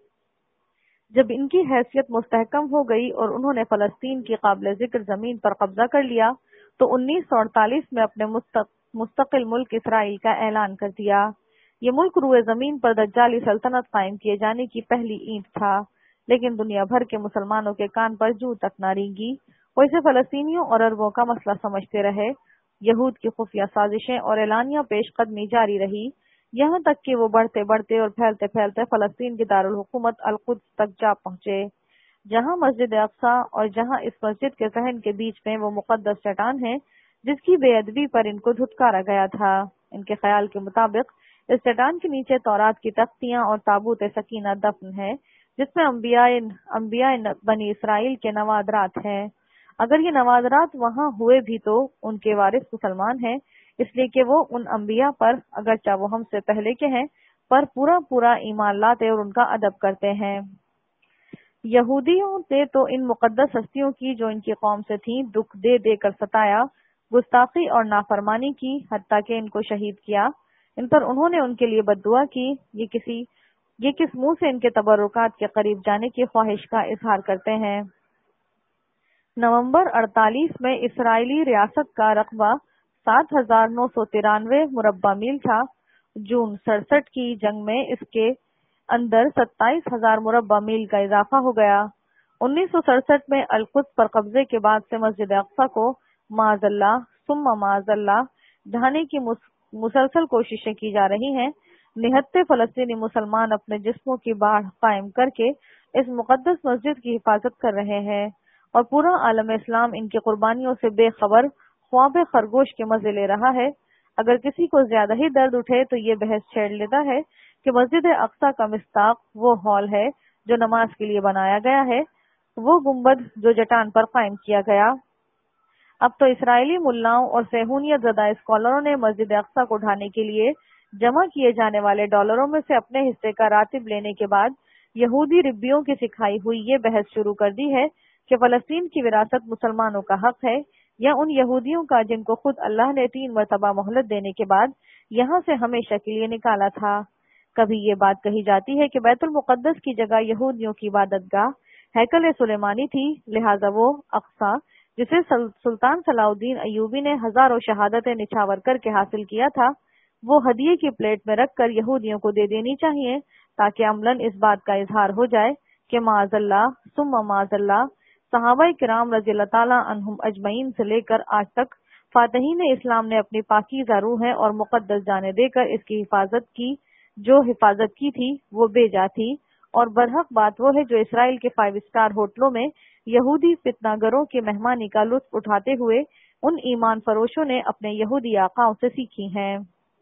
[SPEAKER 1] جب ان کی حیثیت مستحکم ہو گئی اور انہوں نے فلسطین کی قابل ذکر زمین پر قبضہ کر لیا تو 1948 میں اپنے مستقل ملک اسرائیل کا اعلان کر دیا۔ یہ ملک روئے زمین پر دجالی سلطنت قائم کیے جانے کی پہلی اینٹ تھا، لیکن دنیا بھر کے مسلمانوں کے کان پر جوں تک نہ رینگی۔ وہ اسے فلسطینیوں اور عربوں کا مسئلہ سمجھتے رہے۔ یہود کی خفیہ سازشیں اور اعلانیہ پیش قدمی جاری رہی، یہاں تک کہ وہ بڑھتے بڑھتے اور پھیلتے پھیلتے فلسطین کی دارالحکومت القدس تک جا پہنچے، جہاں مسجد اقصی اور جہاں اس مسجد کے صحن کے بیچ میں وہ مقدس چٹان ہے جس کی بے ادبی پر ان کو دھتکارا گیا تھا۔ ان کے خیال کے مطابق اس چٹان کے نیچے تورات کی تختیاں اور تابوت سکینہ دفن ہے، جس میں انبیاء بنی اسرائیل کے نوادرات ہیں۔ اگر یہ نوادرات وہاں ہوئے بھی تو ان کے وارث مسلمان ہیں، اس لیے کہ وہ ان انبیاء پر، اگرچہ وہ ہم سے پہلے کے ہیں، پر پورا ایمان لاتے اور ان کا ادب کرتے ہیں۔ یہودیوں نے تو ان مقدس ہستیوں کی جو ان کی قوم سے تھیں دکھ دے دے کر ستایا، گستاخی اور نافرمانی کی، حتیٰ کہ ان کو شہید کیا۔ ان پر انہوں نے ان کے لیے بد دعا کی۔ یہ کس منہ سے ان کے تبرکات کے قریب جانے کی خواہش کا اظہار کرتے ہیں؟ نومبر 48 میں اسرائیلی ریاست کا رقبہ 7,993 مربع میل تھا۔ جون 67 کی جنگ میں اس کے اندر 27,000 مربع میل کا اضافہ ہو گیا۔ 1967 میں القدس پر قبضے کے بعد سے مسجد اقصی کو معاذ اللہ ثم معاذ اللہ ڈھانے کی مسلسل کوششیں کی جا رہی ہیں۔ نہتے فلسطینی مسلمان اپنے جسموں کی باڑھ قائم کر کے اس مقدس مسجد کی حفاظت کر رہے ہیں اور پورا عالم اسلام ان کی قربانیوں سے بے خبر خواب خرگوش کے مزے لے رہا ہے۔ اگر کسی کو زیادہ ہی درد اٹھے تو یہ بحث چھیڑ لیتا ہے کہ مسجد اقصی کا مصداق وہ ہال ہے جو نماز کے لیے بنایا گیا ہے، وہ گنبد جو چٹان پر قائم کیا گیا۔ اب تو اسرائیلی ملاؤں اور صہیونیت زدہ اسکالروں نے مسجد اقصی کو ڈھانے کے لیے جمع کیے جانے والے ڈالروں میں سے اپنے حصے کا راتب لینے کے بعد یہودی ربیوں کی سکھائی ہوئی یہ بحث شروع کر دی ہے کہ فلسطین کی وراثت مسلمانوں کا حق ہے یا ان یہودیوں کا جن کو خود اللہ نے 3 مرتبہ مہلت دینے کے بعد یہاں سے ہمیشہ کے لیے نکالا تھا۔ کبھی یہ بات کہی جاتی ہے کہ بیت المقدس کی جگہ یہودیوں کی عبادت گاہ ہیکل سلیمانی تھی، لہذا وہ اقصی جسے سلطان صلاح الدین ایوبی نے ہزاروں شہادتیں نچھاور کر کے حاصل کیا تھا، وہ ہدیے کی پلیٹ میں رکھ کر یہودیوں کو دے دینی چاہیے تاکہ عملاً اس بات کا اظہار ہو جائے کہ معاذ اللہ ثم معاذ اللہ صحابہ کرام رضی اللہ تعالیٰ عنہم اجمعین سے لے کر آج تک فاتحین اسلام نے اپنی پاکیزہ روحیں اور مقدس جانیں دے کر اس کی حفاظت کی تھی وہ بے جا تھی، اور برحق بات وہ ہے جو اسرائیل کے 5 اسٹار ہوٹلوں میں یہودی فتنہ گروں کی مہمانی کا لطف اٹھاتے ہوئے ان ایمان فروشوں نے اپنے یہودی آقاؤں سے سیکھی ہیں۔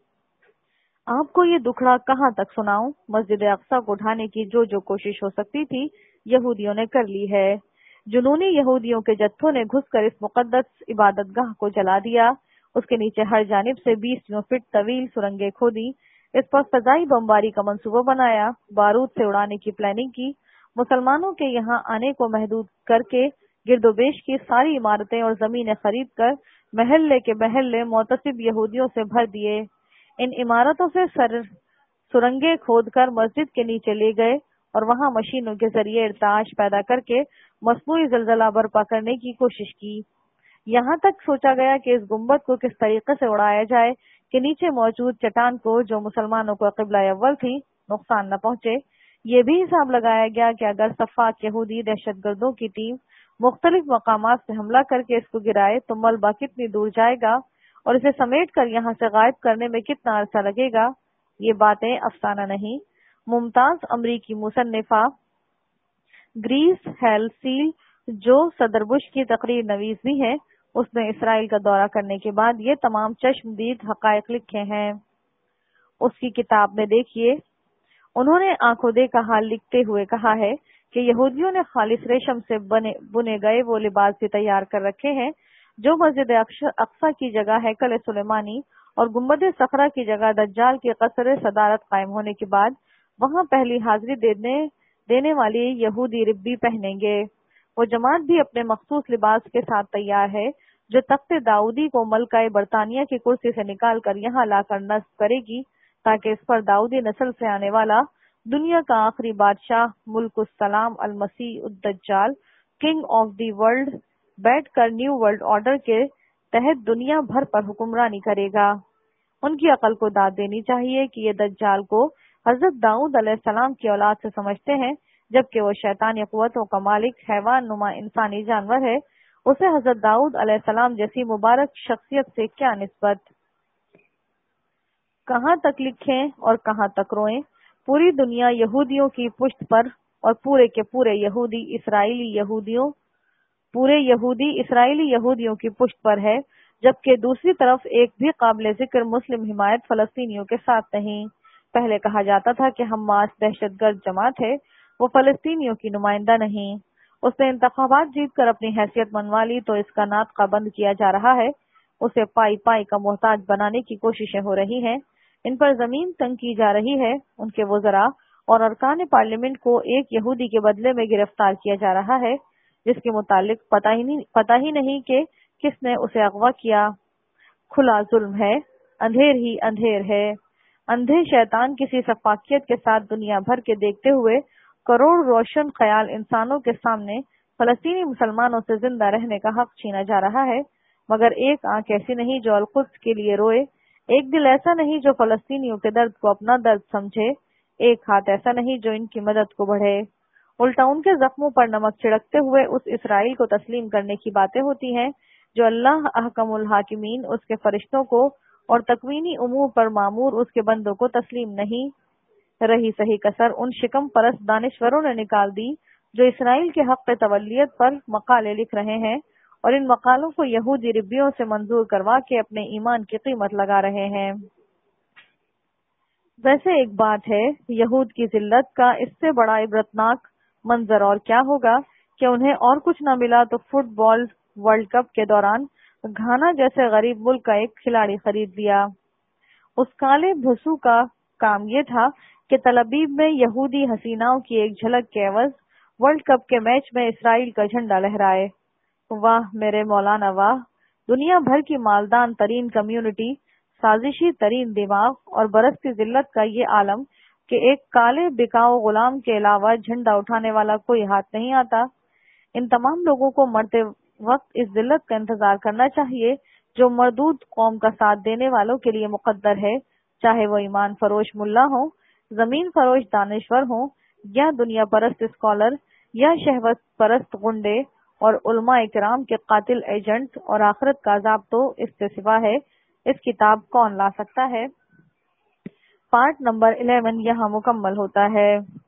[SPEAKER 1] آپ کو یہ دکھڑا کہاں تک سناؤں؟ مسجد اقصی کو ڈھانے کی جو کوشش ہو سکتی تھی یہودیوں نے کر لی ہے۔ جنونی یہودیوں کے جتھوں نے گھس کر اس مقدس عبادت گاہ کو جلا دیا، اس کے نیچے ہر جانب سے 20 فٹ طویل سرنگیں کھودی، اس پر فضائی بمباری کا منصوبہ بنایا، بارود سے اڑانے کی پلاننگ کی، مسلمانوں کے یہاں آنے کو محدود کر کے گرد و بیش کی ساری عمارتیں اور زمینیں خرید کر محلے کے محلے معتصب یہودیوں سے بھر دیے۔ ان عمارتوں سے سرنگیں کھود کر مسجد کے نیچے لے گئے اور وہاں مشینوں کے ذریعے ارتعاش پیدا کر کے مصنوعی زلزلہ برپا کرنے کی کوشش کی۔ یہاں تک سوچا گیا کہ اس گنبد کو کس طریقے سے اڑایا جائے کہ نیچے موجود چٹان کو جو مسلمانوں کو قبلہ اول تھی نقصان نہ پہنچے۔ یہ بھی حساب لگایا گیا کہ اگر صفاق یہودی دہشت گردوں کی ٹیم مختلف مقامات سے حملہ کر کے اس کو گرائے تو ملبہ کتنی دور جائے گا اور اسے سمیٹ کر یہاں سے غائب کرنے میں کتنا عرصہ لگے گا۔ یہ باتیں افسانہ نہیں۔ ممتاز امریکی مصنفہ گریس ہیل سیل جو صدر بش کی تقریر نویس بھی ہے، اس نے اسرائیل کا دورہ کرنے کے بعد یہ تمام چشمدید حقائق لکھے ہیں۔ اس کی کتاب میں دیکھیے، انہوں نے آنکھوں دیکھا حال لکھتے ہوئے کہا ہے کہ یہودیوں نے خالص ریشم سے بنے گئے وہ لباس بھی تیار کر رکھے ہیں جو مسجد اقصی کی جگہ ہیکل سلیمانی اور گنبد صخرہ کی جگہ دجال کی قصر صدارت قائم ہونے کے بعد وہاں پہلی حاضری دینے والی یہودی ربی پہنیں گے۔ وہ جماعت بھی اپنے مخصوص لباس کے ساتھ تیار ہے جو تخت داؤدی کو ملکہ برطانیہ کی کرسی سے نکال کر یہاں لا کر نصب کرے گی تاکہ اس پر داؤدی نسل سے آنے والا دنیا کا آخری بادشاہ ملک السلام المسیح الدجال کنگ آف دی ورلڈ بیٹھ کر نیو ورلڈ آرڈر کے تحت دنیا بھر پر حکمرانی کرے گا۔ ان کی عقل کو داد دینی چاہیے کہ یہ دجال کو حضرت داؤد علیہ السلام کی اولاد سے سمجھتے ہیں، جبکہ وہ شیطانی قوتوں کا مالک حیوان نما انسانی جانور ہے۔ اسے حضرت داؤد علیہ السلام جیسی مبارک شخصیت سے کیا نسبت؟ کہاں تک لکھیں اور کہاں تک روئیں؟ پوری دنیا یہودیوں کی پشت پر اور پورے کے پورے یہودی اسرائیلی یہودیوں کی پشت پر ہے، جبکہ دوسری طرف ایک بھی قابل ذکر مسلم حمایت فلسطینیوں کے ساتھ نہیں۔ پہلے کہا جاتا تھا کہ حماس دہشت گرد جماعت ہے، وہ فلسطینیوں کی نمائندہ نہیں۔ اس نے انتخابات جیت کر اپنی حیثیت منوا لی تو اس کا ناطقہ بند کیا جا رہا ہے، اسے پائی کا محتاج بنانے کی کوششیں ہو رہی ہیں، ان پر زمین تنگ کی جا رہی ہے، ان کے وزراء اور ارکان پارلیمنٹ کو ایک یہودی کے بدلے میں گرفتار کیا جا رہا ہے جس کے متعلق پتہ ہی نہیں کہ کس نے اسے اغوا کیا۔ کھلا ظلم ہے، اندھیر ہی اندھیر ہے۔ اندھے شیطان کسی سفاکیت کے ساتھ دنیا بھر کے دیکھتے ہوئے کروڑ روشن خیال انسانوں کے سامنے فلسطینی مسلمانوں سے زندہ رہنے کا حق چھینا جا رہا ہے، مگر ایک آنکھ ایسی نہیں جو القدس کے لیے روئے، ایک دل ایسا نہیں جو فلسطینیوں کے درد کو اپنا درد سمجھے، ایک ہاتھ ایسا نہیں جو ان کی مدد کو بڑھے۔ الٹا ان کے زخموں پر نمک چھڑکتے ہوئے اس اسرائیل کو تسلیم کرنے کی باتیں ہوتی ہیں جو اللہ احکم الحاکمین اس کے فرشتوں کو اور تکوینی امور پر معمور اس کے بندوں کو تسلیم نہیں رہی۔ صحیح کسر ان شکم پرست دانشوروں نے نکال دی جو اسرائیل کے حق تولیت پر مقالے لکھ رہے ہیں اور ان مقالوں کو یہودی ربیوں سے منظور کروا کے اپنے ایمان کی قیمت لگا رہے ہیں۔ ویسے ایک بات ہے، یہود کی ذلت کا اس سے بڑا عبرتناک منظر اور کیا ہوگا کہ انہیں اور کچھ نہ ملا تو فٹ بال ورلڈ کپ کے دوران گھانا جیسے غریب ملک کا ایک کھلاڑی خرید لیا۔ اس کالے بھسو کا کام یہ تھا کہ تل ابیب میں یہودی حسیناؤں کی ایک جھلک کے عوض ورلڈ کپ کے میچ میں اسرائیل کا جھنڈا لہرائے۔ واہ میرے مولانا واہ! دنیا بھر کی مالدان ترین کمیونٹی، سازشی ترین دماغ اور برستی ذلت کا یہ عالم کہ ایک کالے بکاؤ غلام کے علاوہ جھنڈا اٹھانے والا کوئی ہاتھ نہیں آتا۔ ان تمام لوگوں کو مرتے وقت اس ذلت کا انتظار کرنا چاہیے جو مردود قوم کا ساتھ دینے والوں کے لیے مقدر ہے، چاہے وہ ایمان فروش ملا ہوں، زمین فروش دانشور ہوں، یا دنیا پرست اسکالر، یا شہوت پرست غنڈے اور علماء کرام کے قاتل ایجنٹ۔ اور آخرت کا عذاب تو اس سے سوا ہے، اس کتاب کون لا سکتا ہے؟ پارٹ نمبر 11 یہاں مکمل ہوتا ہے۔